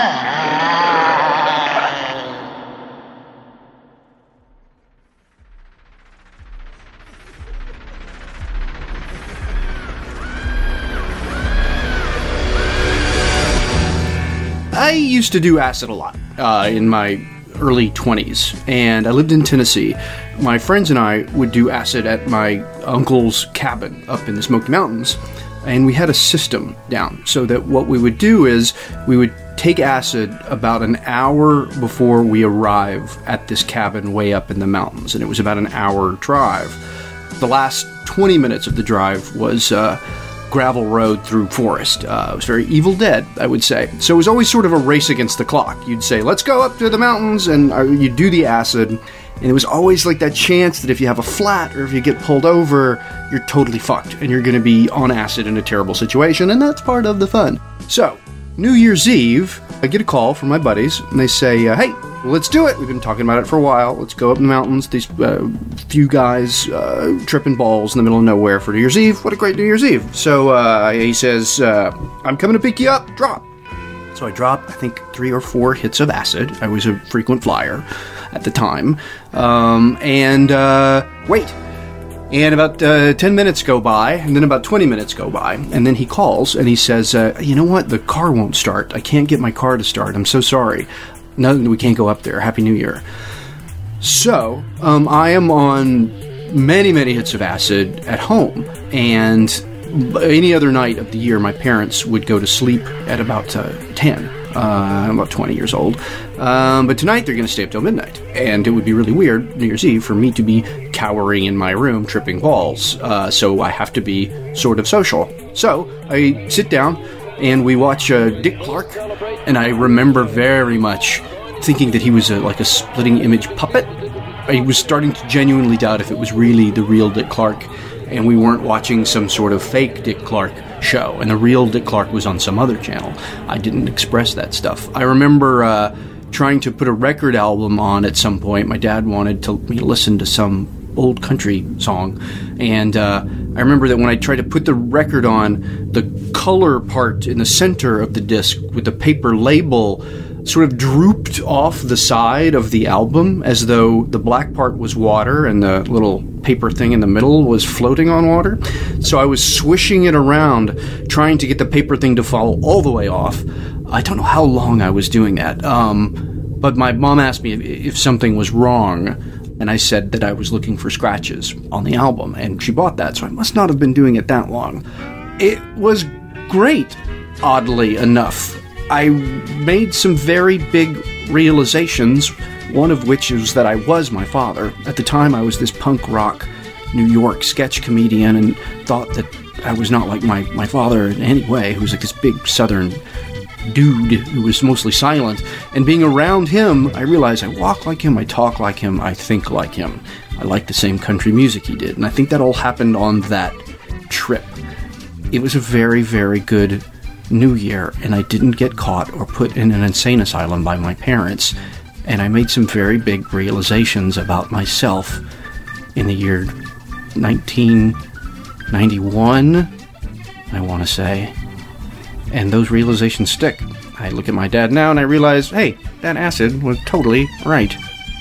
I used to do acid a lot uh, in my early twenties, and I lived in Tennessee. My friends and I would do acid at my uncle's cabin up in the Smoky Mountains, and we had a system down so that what we would do is we would take acid about an hour before we arrive at this cabin way up in the mountains, and it was about an hour drive. The last twenty minutes of the drive was uh, gravel road through forest. Uh, it was very Evil Dead, I would say. So it was always sort of a race against the clock. You'd say, let's go up to the mountains, and uh, you'd do the acid, and it was always like that chance that if you have a flat or if you get pulled over, you're totally fucked, and you're going to be on acid in a terrible situation, and that's part of the fun. So, New Year's Eve, I get a call from my buddies, and they say, uh, hey, well, let's do it. We've been talking about it for a while. Let's go up in the mountains. These uh, few guys uh, tripping balls in the middle of nowhere for New Year's Eve. What a great New Year's Eve. So uh, he says, uh, I'm coming to pick you up. Drop. So I dropped, I think, three or four hits of acid. I was a frequent flyer at the time. Um, and uh, wait. And about uh, ten minutes go by, and then about twenty minutes go by, and then he calls, and he says, uh, you know what, the car won't start. I can't get my car to start. I'm so sorry. No, we can't go up there. Happy New Year. So, um, I am on many, many hits of acid at home, and any other night of the year, my parents would go to sleep at about uh, ten. Uh, I'm about twenty years old. Um, but tonight they're going to stay up till midnight. And it would be really weird, New Year's Eve, for me to be cowering in my room, tripping balls. Uh, so I have to be sort of social. So I sit down and we watch uh, Dick Clark. And I remember very much thinking that he was a, like a splitting image puppet. I was starting to genuinely doubt if it was really the real Dick Clark, and we weren't watching some sort of fake Dick Clark show, and the real Dick Clark was on some other channel. I didn't express that stuff. I remember uh, trying to put a record album on at some point. My dad wanted to, me to listen to some old country song, and uh, I remember that when I tried to put the record on, the color part in the center of the disc with the paper label sort of drooped off the side of the album as though the black part was water and the little paper thing in the middle was floating on water. So I was swishing it around, trying to get the paper thing to fall all the way off. I don't know how long I was doing that, um, but my mom asked me if, if something was wrong, and I said that I was looking for scratches on the album, and she bought that, so I must not have been doing it that long. It was great, oddly enough. I made some very big realizations, one of which is that I was my father. At the time, I was this punk rock New York sketch comedian and thought that I was not like my, my father in any way, who was like this big southern dude who was mostly silent. And being around him, I realized I walk like him, I talk like him, I think like him. I like the same country music he did. And I think that all happened on that trip. It was a very, very good New Year, and I didn't get caught or put in an insane asylum by my parents, and I made some very big realizations about myself in the year nineteen ninety-one, I want to say, and those realizations stick. I look at my dad now and I realize, hey, that acid was totally right.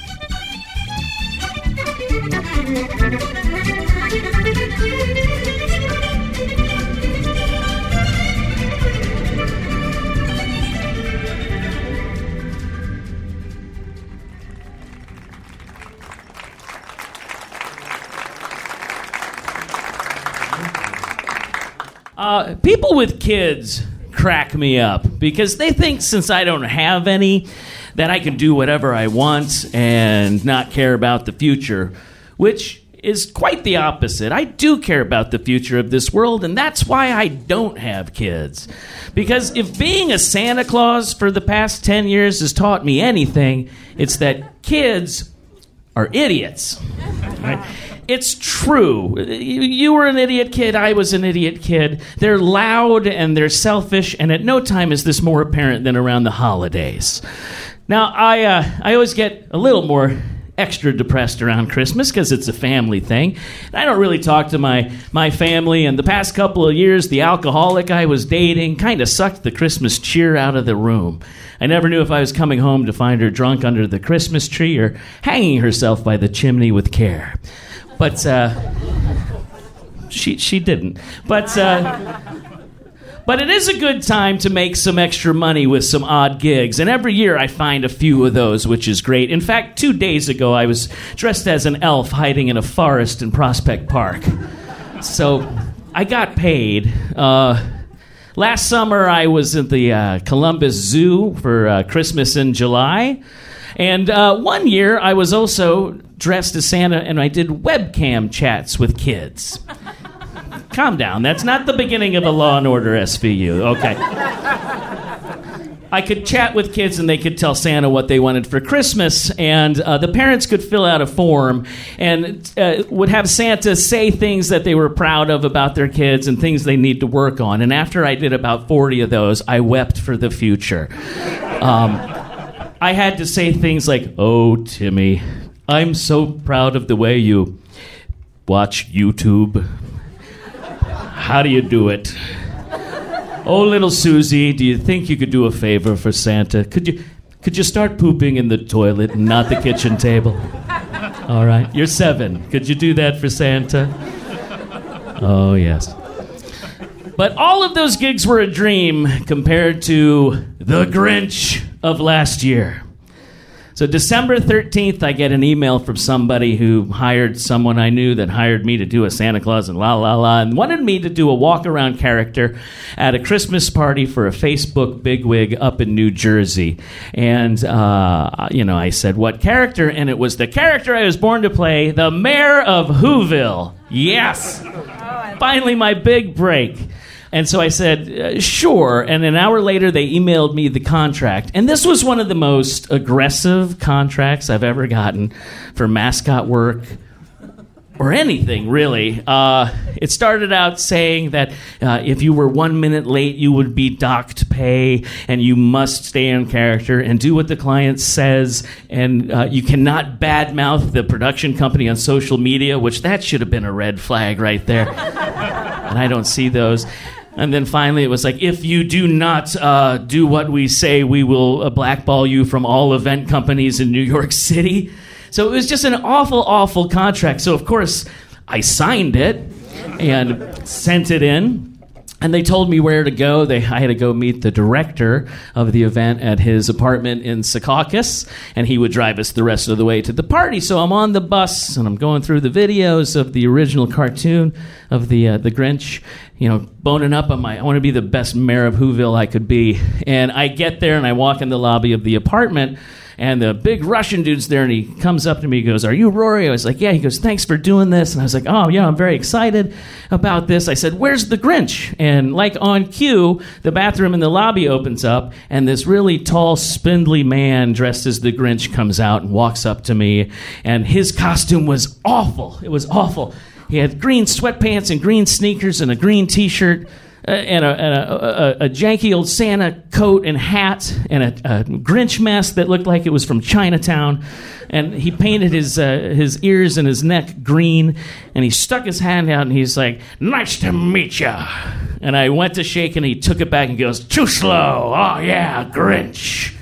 Uh, people with kids crack me up because they think since I don't have any that I can do whatever I want and not care about the future, which is quite the opposite. I do care about the future of this world, and that's why I don't have kids. Because if being a Santa Claus for the past ten years has taught me anything, it's that kids are idiots. Right? It's true. You were an idiot kid. I was an idiot kid. They're loud and they're selfish, and at no time is this more apparent than around the holidays. Now, I uh, I always get a little more extra depressed around Christmas because it's a family thing. And I don't really talk to my, my family, and the past couple of years, the alcoholic I was dating kind of sucked the Christmas cheer out of the room. I never knew if I was coming home to find her drunk under the Christmas tree or hanging herself by the chimney with care. But uh, she she didn't. But uh, but it is a good time to make some extra money with some odd gigs, and every year I find a few of those, which is great. In fact, two days ago I was dressed as an elf hiding in a forest in Prospect Park. So I got paid. Uh, last summer I was at the uh, Columbus Zoo for uh, Christmas in July. And uh, one year I was also dressed as Santa and I did webcam chats with kids. Calm down. That's not the beginning of a Law and Order S V U. Okay. I could chat with kids and they could tell Santa what they wanted for Christmas, and uh, the parents could fill out a form and uh, would have Santa say things that they were proud of about their kids and things they need to work on. And after I did about forty of those, I wept for the future. Um, I had to say things like, "Oh, Timmy, I'm so proud of the way you watch YouTube. How do you do it? Oh, little Susie, do you think you could do a favor for Santa? Could you could you start pooping in the toilet and not the kitchen table? All right, you're seven. Could you do that for Santa?" Oh, yes. But all of those gigs were a dream compared to the Grinch of last year. So December thirteenth, I get an email from somebody who hired someone I knew that hired me to do a Santa Claus and la la la, and wanted me to do a walk-around character at a Christmas party for a Facebook bigwig up in New Jersey. And, uh, you know, I said, what character? And it was the character I was born to play, the mayor of Whoville. Yes! Finally, my big break. And so I said, uh, sure. And an hour later, they emailed me the contract. And this was one of the most aggressive contracts I've ever gotten for mascot work or anything, really. Uh, it started out saying that uh, if you were one minute late, you would be docked pay, and you must stay in character and do what the client says, and uh, you cannot badmouth the production company on social media, which that should have been a red flag right there. And I don't see those. And then finally it was like, if you do not uh, do what we say, we will uh, blackball you from all event companies in New York City. So it was just an awful, awful contract. So, of course, I signed it and sent it in. And they told me where to go. They, I had to go meet the director of the event at his apartment in Secaucus, and he would drive us the rest of the way to the party. So I'm on the bus, and I'm going through the videos of the original cartoon of the uh, the Grinch, you know, boning up on my, I want to be the best mayor of Whoville I could be. And I get there, and I walk in the lobby of the apartment, and the big Russian dude's there, and he comes up to me, he goes, "Are you Rory?" I was like, "Yeah." He goes, "Thanks for doing this." And I was like, "Oh, yeah, I'm very excited about this." I said, "Where's the Grinch?" And like on cue, the bathroom in the lobby opens up, and this really tall, spindly man dressed as the Grinch comes out and walks up to me, and his costume was awful. It was awful. He had green sweatpants and green sneakers and a green T-shirt, Uh, and, a, and a, a, a janky old Santa coat and hat, and a, a Grinch mask that looked like it was from Chinatown. And he painted his uh, his ears and his neck green, and he stuck his hand out, and he's like, "Nice to meet ya." And I went to shake, and he took it back and goes, "Too slow. Oh, yeah, Grinch."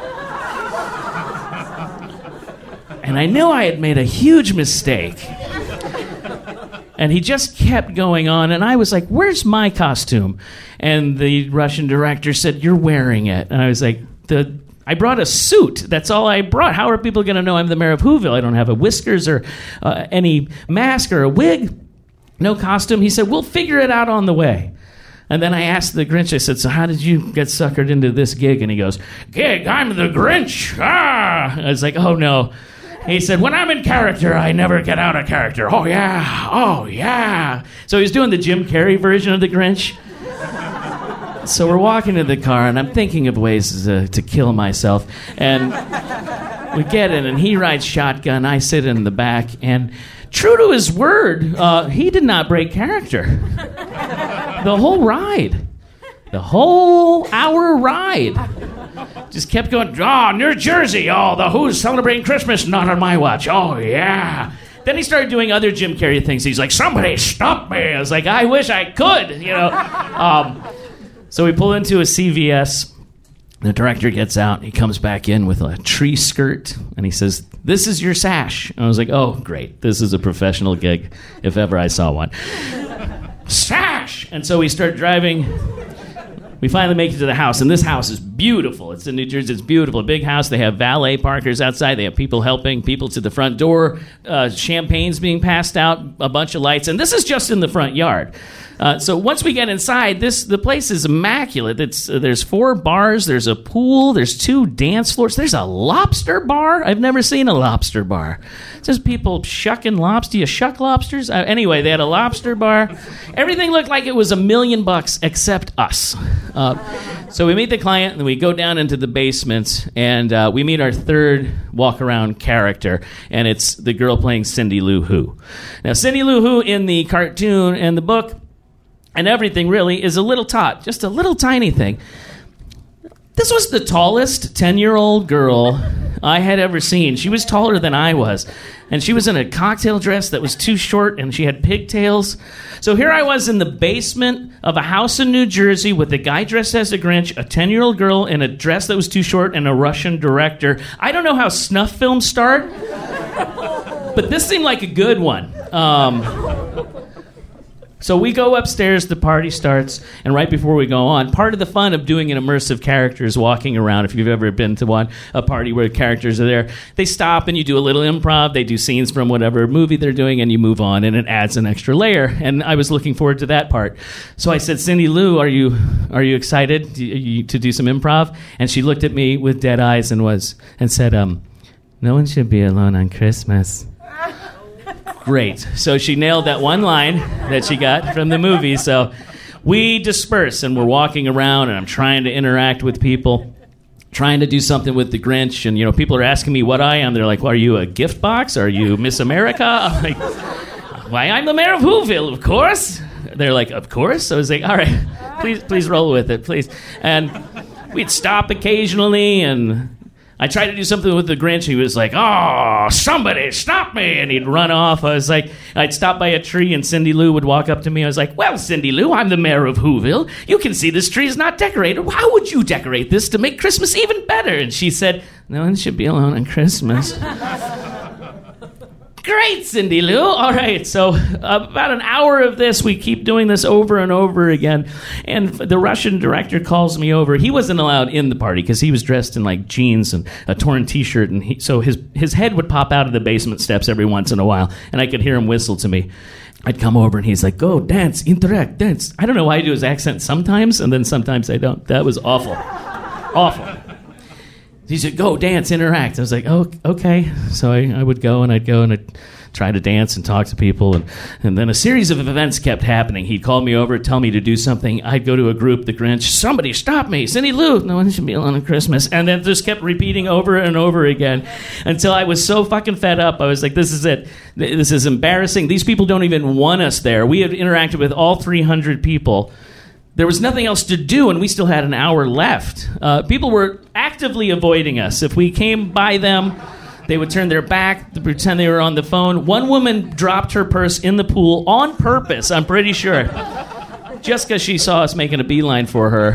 And I knew I had made a huge mistake. And he just kept going on, and I was like, "Where's my costume?" And the Russian director said, "You're wearing it." And I was like, "The I brought a suit. That's all I brought. How are people going to know I'm the mayor of Whoville? I don't have a whiskers or uh, any mask or a wig. No costume." He said, "We'll figure it out on the way." And then I asked the Grinch, I said, "So how did you get suckered into this gig?" And he goes, "Gig, I'm the Grinch. Ah!" I was like, "Oh, no." He said, "When I'm in character, I never get out of character. Oh, yeah. Oh, yeah." So he's doing the Jim Carrey version of the Grinch. So we're walking to the car, and I'm thinking of ways to, to kill myself. And we get in, and he rides shotgun. I sit in the back. And true to his word, uh, he did not break character. The whole ride. The whole hour ride. Just kept going, "Oh, New Jersey, oh, the Who's celebrating Christmas, not on my watch. Oh, yeah." Then he started doing other Jim Carrey things. He's like, "Somebody stop me." I was like, "I wish I could," you know. Um, so we pull into a C V S. The director gets out. He comes back in with a tree skirt, and he says, "This is your sash." And I was like, "Oh, great. This is a professional gig, if ever I saw one." Sash! And so we start driving. We finally make it to the house, and this house is beautiful. It's in New Jersey. It's beautiful. A big house. They have valet parkers outside. They have people helping people to the front door. Uh, champagne's being passed out. A bunch of lights. And this is just in the front yard. Uh, so once we get inside, this the place is immaculate. It's uh, there's four bars, there's a pool, there's two dance floors, there's a lobster bar. I've never seen a lobster bar. It's just people shucking lobster. You shuck lobsters? Uh, anyway, they had a lobster bar. Everything looked like it was a million bucks except us. Uh, so we meet the client, and we go down into the basement, and uh, we meet our third walk-around character, and it's the girl playing Cindy Lou Who. Now, Cindy Lou Who in the cartoon and the book and everything really is a little tot, just a little tiny thing. This was the tallest ten-year-old girl I had ever seen. She was taller than I was. And she was in a cocktail dress that was too short, and she had pigtails. So here I was in the basement of a house in New Jersey with a guy dressed as a Grinch, a ten-year-old girl in a dress that was too short, and a Russian director. I don't know how snuff films start, but this seemed like a good one. Um... So we go upstairs, the party starts, and right before we go on, part of the fun of doing an immersive character is walking around. If you've ever been to one, a party where characters are there, they stop and you do a little improv, they do scenes from whatever movie they're doing, and you move on, and it adds an extra layer. And I was looking forward to that part. So I said, Cindy Lou, are you are you excited to, to do some improv? And she looked at me with dead eyes and was and said, um, no one should be alone on Christmas. Great. So she nailed that one line that she got from the movie. So we disperse, and we're walking around, and I'm trying to interact with people, trying to do something with the Grinch. And, you know, people are asking me what I am. They're like, well, are you a gift box? Are you Miss America? I'm like, why, I'm the mayor of Whoville, of course. They're like, of course? So I was like, all right, please, please roll with it, please. And we'd stop occasionally, and I tried to do something with the Grinch. He was like, oh, somebody stop me. And he'd run off. I was like, I'd stop by a tree, and Cindy Lou would walk up to me. I was like, well, Cindy Lou, I'm the mayor of Whoville. You can see this tree is not decorated. How would you decorate this to make Christmas even better? And she said, no one should be alone on Christmas. Great, Cindy Lou. All right, so uh, about an hour of this, we keep doing this over and over again, and the Russian director calls me over. He wasn't allowed in the party because he was dressed in like jeans and a torn T-shirt, and he, so his his head would pop out of the basement steps every once in a while, and I could hear him whistle to me. I'd come over, and he's like, go, dance, interact, dance. I don't know why I do his accent sometimes, and then sometimes I don't. That was awful. Awful. He said, go, dance, interact. I was like, oh, okay. So I, I would go, and I'd go, and I'd try to dance and talk to people. And, and then a series of events kept happening. He'd call me over, tell me to do something. I'd go to a group, the Grinch. Somebody stop me. Cindy Lou. No one should be alone on Christmas. And then just kept repeating over and over again until I was so fucking fed up. I was like, this is it. This is embarrassing. These people don't even want us there. We had interacted with all three hundred people. There was nothing else to do, and we still had an hour left. Uh, people were actively avoiding us. If we came by them, they would turn their back, pretend they were on the phone. One woman dropped her purse in the pool on purpose, I'm pretty sure, just because she saw us making a beeline for her.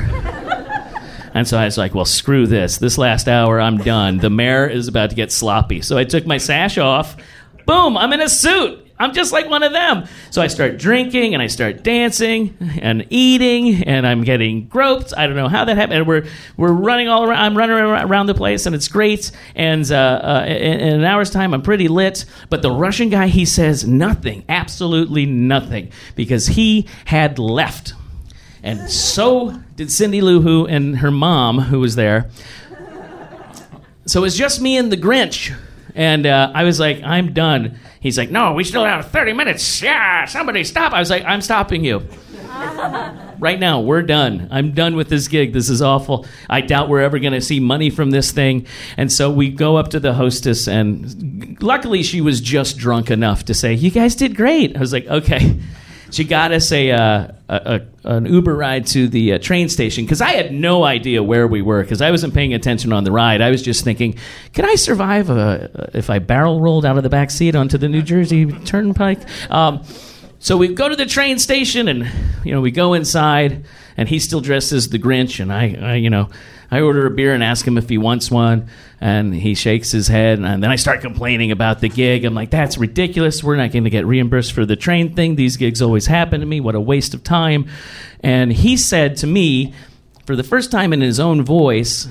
And so I was like, well, screw this. This last hour, I'm done. The mayor is about to get sloppy. So I took my sash off. Boom, I'm in a suit. I'm just like one of them. So I start drinking, and I start dancing and eating, and I'm getting groped. I don't know how that happened. And we're we're running all around. I'm running around the place, and it's great. And uh, uh, in, in an hour's time, I'm pretty lit. But the Russian guy, he says nothing, absolutely nothing, because he had left. And so did Cindy Lou Who and her mom, who was there. So it was just me and the Grinch. And uh, I was like, I'm done. He's like, no, we still have thirty minutes. Yeah, somebody stop. I was like, I'm stopping you. Right now, we're done. I'm done with this gig. This is awful. I doubt we're ever going to see money from this thing. And so we go up to the hostess, and luckily she was just drunk enough to say, you guys did great. I was like, okay. She got us a, uh, a, a an Uber ride to the uh, train station, because I had no idea where we were, because I wasn't paying attention on the ride. I was just thinking, could I survive uh, if I barrel rolled out of the back seat onto the New Jersey Turnpike? Um, so we go to the train station, and you know we go inside, and he still dressed as the Grinch, and I, I you know. I order a beer and ask him if he wants one, and he shakes his head, and then I start complaining about the gig. I'm like, that's ridiculous. We're not going to get reimbursed for the train thing. These gigs always happen to me. What a waste of time. And he said to me, for the first time in his own voice,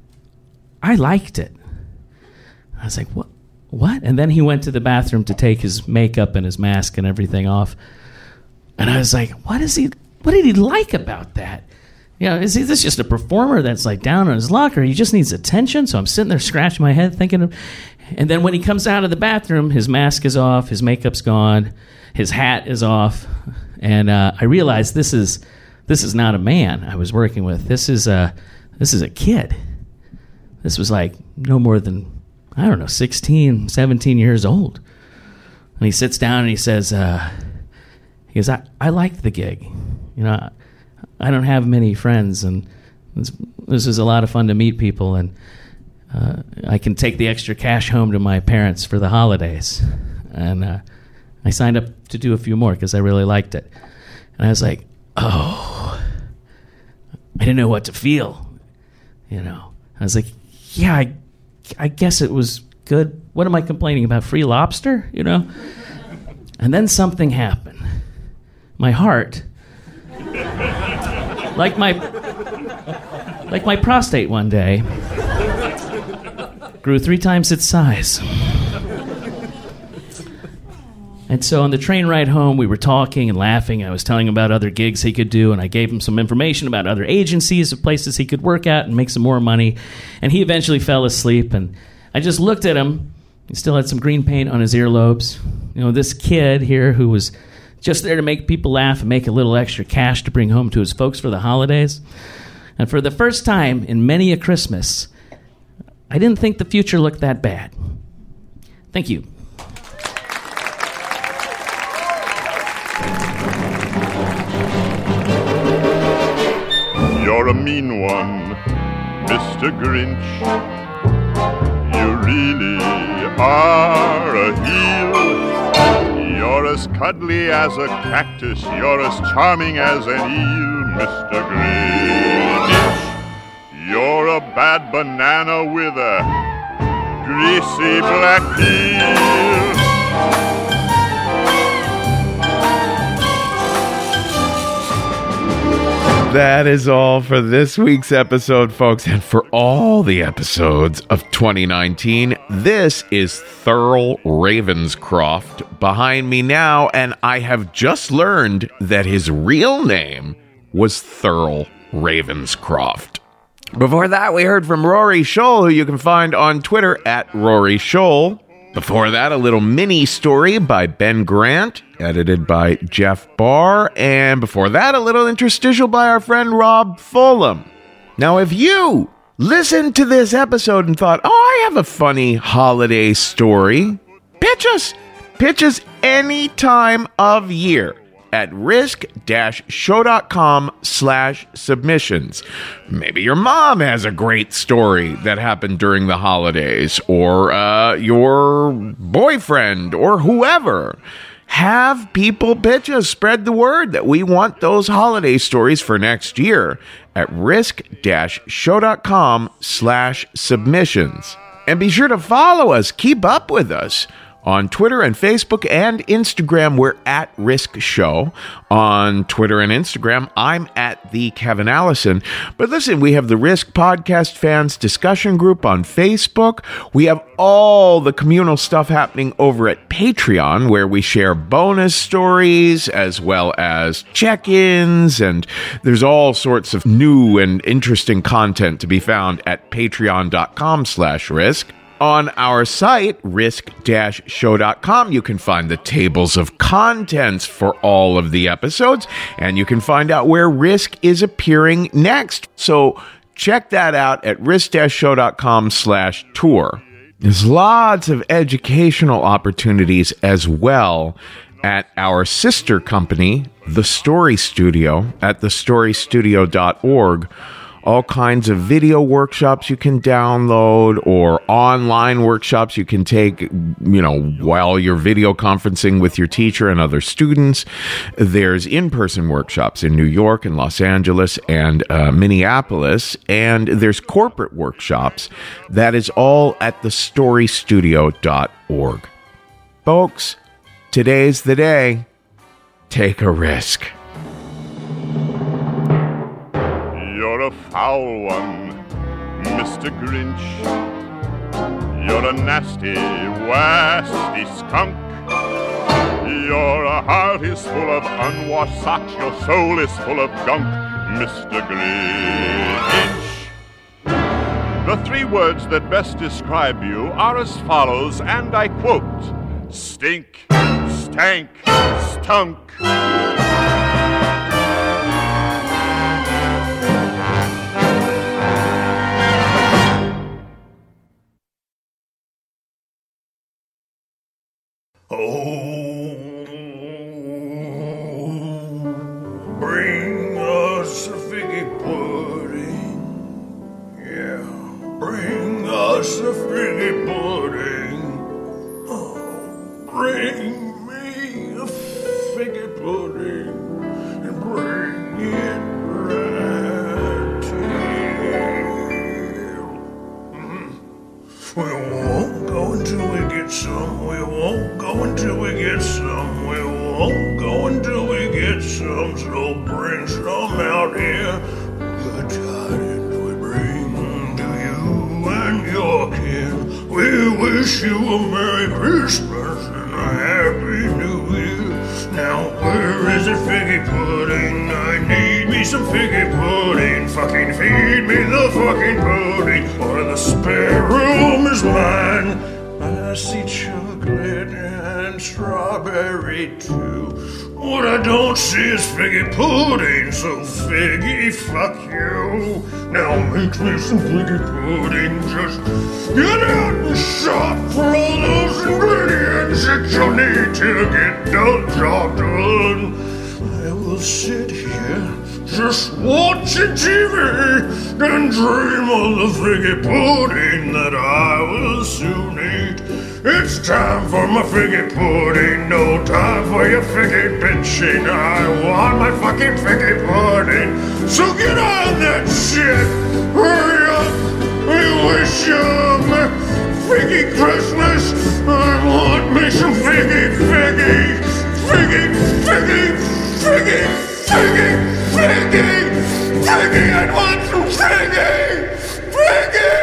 I liked it. I was like, what? What? And then he went to the bathroom to take his makeup and his mask and everything off. And I was like, what is he, what did he like about that? You know, is he this just a performer that's like down on his luck, or he just needs attention? So I'm sitting there scratching my head thinking of, and then when he comes out of the bathroom, his mask is off, his makeup's gone, his hat is off, and uh, I realized this is this is not a man I was working with. This is a this is a kid. This was like no more than, I don't know, sixteen, seventeen years old. And he sits down and he says, uh, he goes, I, I liked the gig. You know, I don't have many friends, and this, this is a lot of fun to meet people, and uh, I can take the extra cash home to my parents for the holidays. And uh, I signed up to do a few more because I really liked it. And I was like, oh, I didn't know what to feel. You know, I was like, yeah, I, I guess it was good. What am I complaining about? Free lobster, you know? And then something happened. My heart, like my, like my prostate one day, grew three times its size. And so on the train ride home, we were talking and laughing. I was telling him about other gigs he could do, and I gave him some information about other agencies of places he could work at and make some more money. And he eventually fell asleep, and I just looked at him. He still had some green paint on his earlobes. You know, this kid here who was just there to make people laugh and make a little extra cash to bring home to his folks for the holidays. And for the first time in many a Christmas, I didn't think the future looked that bad. Thank you. You're a mean one, Mister Grinch. You really are a heel. You're as cuddly as a cactus. You're as charming as an eel, Mister Grinch. You're a bad banana with a greasy black peel. That is all for this week's episode, folks, and for all the episodes of twenty nineteen. This is Thurl Ravenscroft behind me now, and I have just learned that his real name was Thurl Ravenscroft. Before that, we heard from Rory Scholl, who you can find on Twitter at Rory Scholl. Before that, a little mini story by Ben Grant, edited by Jeff Barr. And before that, a little interstitial by our friend Rob Fulham. Now, if you listened to this episode and thought, oh, I have a funny holiday story, pitch us. Pitch us any time of year at risk-show.com slash submissions. Maybe your mom has a great story that happened during the holidays, or uh, your boyfriend, or whoever. Have people pitch us. Spread the word that we want those holiday stories for next year at risk-show.com slash submissions. And be sure to follow us. Keep up with us. On Twitter and Facebook and Instagram, we're at Risk Show. On Twitter and Instagram, I'm at the Kevin Allison. But listen, we have the Risk Podcast Fans discussion group on Facebook. We have all the communal stuff happening over at Patreon, where we share bonus stories as well as check-ins, and there's all sorts of new and interesting content to be found at patreon.com slash risk. On our site, risk dash show dot com, you can find the tables of contents for all of the episodes, and you can find out where Risk is appearing next. So check that out at risk dash show dot com slash tour. There's lots of educational opportunities as well at our sister company, The Story Studio, at the story studio dot org. All kinds of video workshops you can download, or online workshops you can take, you know, while you're video conferencing with your teacher and other students. There's in-person workshops in New York and Los Angeles and uh, Minneapolis, and there's corporate workshops. That is all at the story studio dot org. Folks, today's the day. Take a risk. You're a foul one, Mister Grinch. You're a nasty, wasty skunk. Your heart is full of unwashed socks, your soul is full of gunk, Mister Grinch. The three words that best describe you are as follows, and I quote, stink, stank, stunk. Oh, bring us a figgy pudding. Yeah, bring us a figgy pudding. Oh, bring me a figgy pudding and bring it right here. Mm. We won't go until we get some. We won't go until we get some. We won't go until we get some. So bring some out here. Good tidings we bring to you and your kin. We wish you a Merry Christmas and a Happy New Year. Now where is it, figgy pudding? I need me some figgy pudding. Fucking feed me the fucking pudding, or the spare room is mine. I see chocolate and strawberry too. What I don't see is figgy pudding, so figgy, fuck you. Now make me some figgy pudding. Just get out and shop for all those ingredients that you need to get the job done. I will sit here just watching T V and dream of the figgy pudding that I will soon eat. It's time for my figgy pudding, no time for your figgy bitching. I want my fucking figgy pudding, so get on that shit. Hurry up, we wish you a figgy Christmas. I want me some figgy, figgy, figgy, figgy, figgy, figgy, figgy, figgy. I want some figgy, figgy.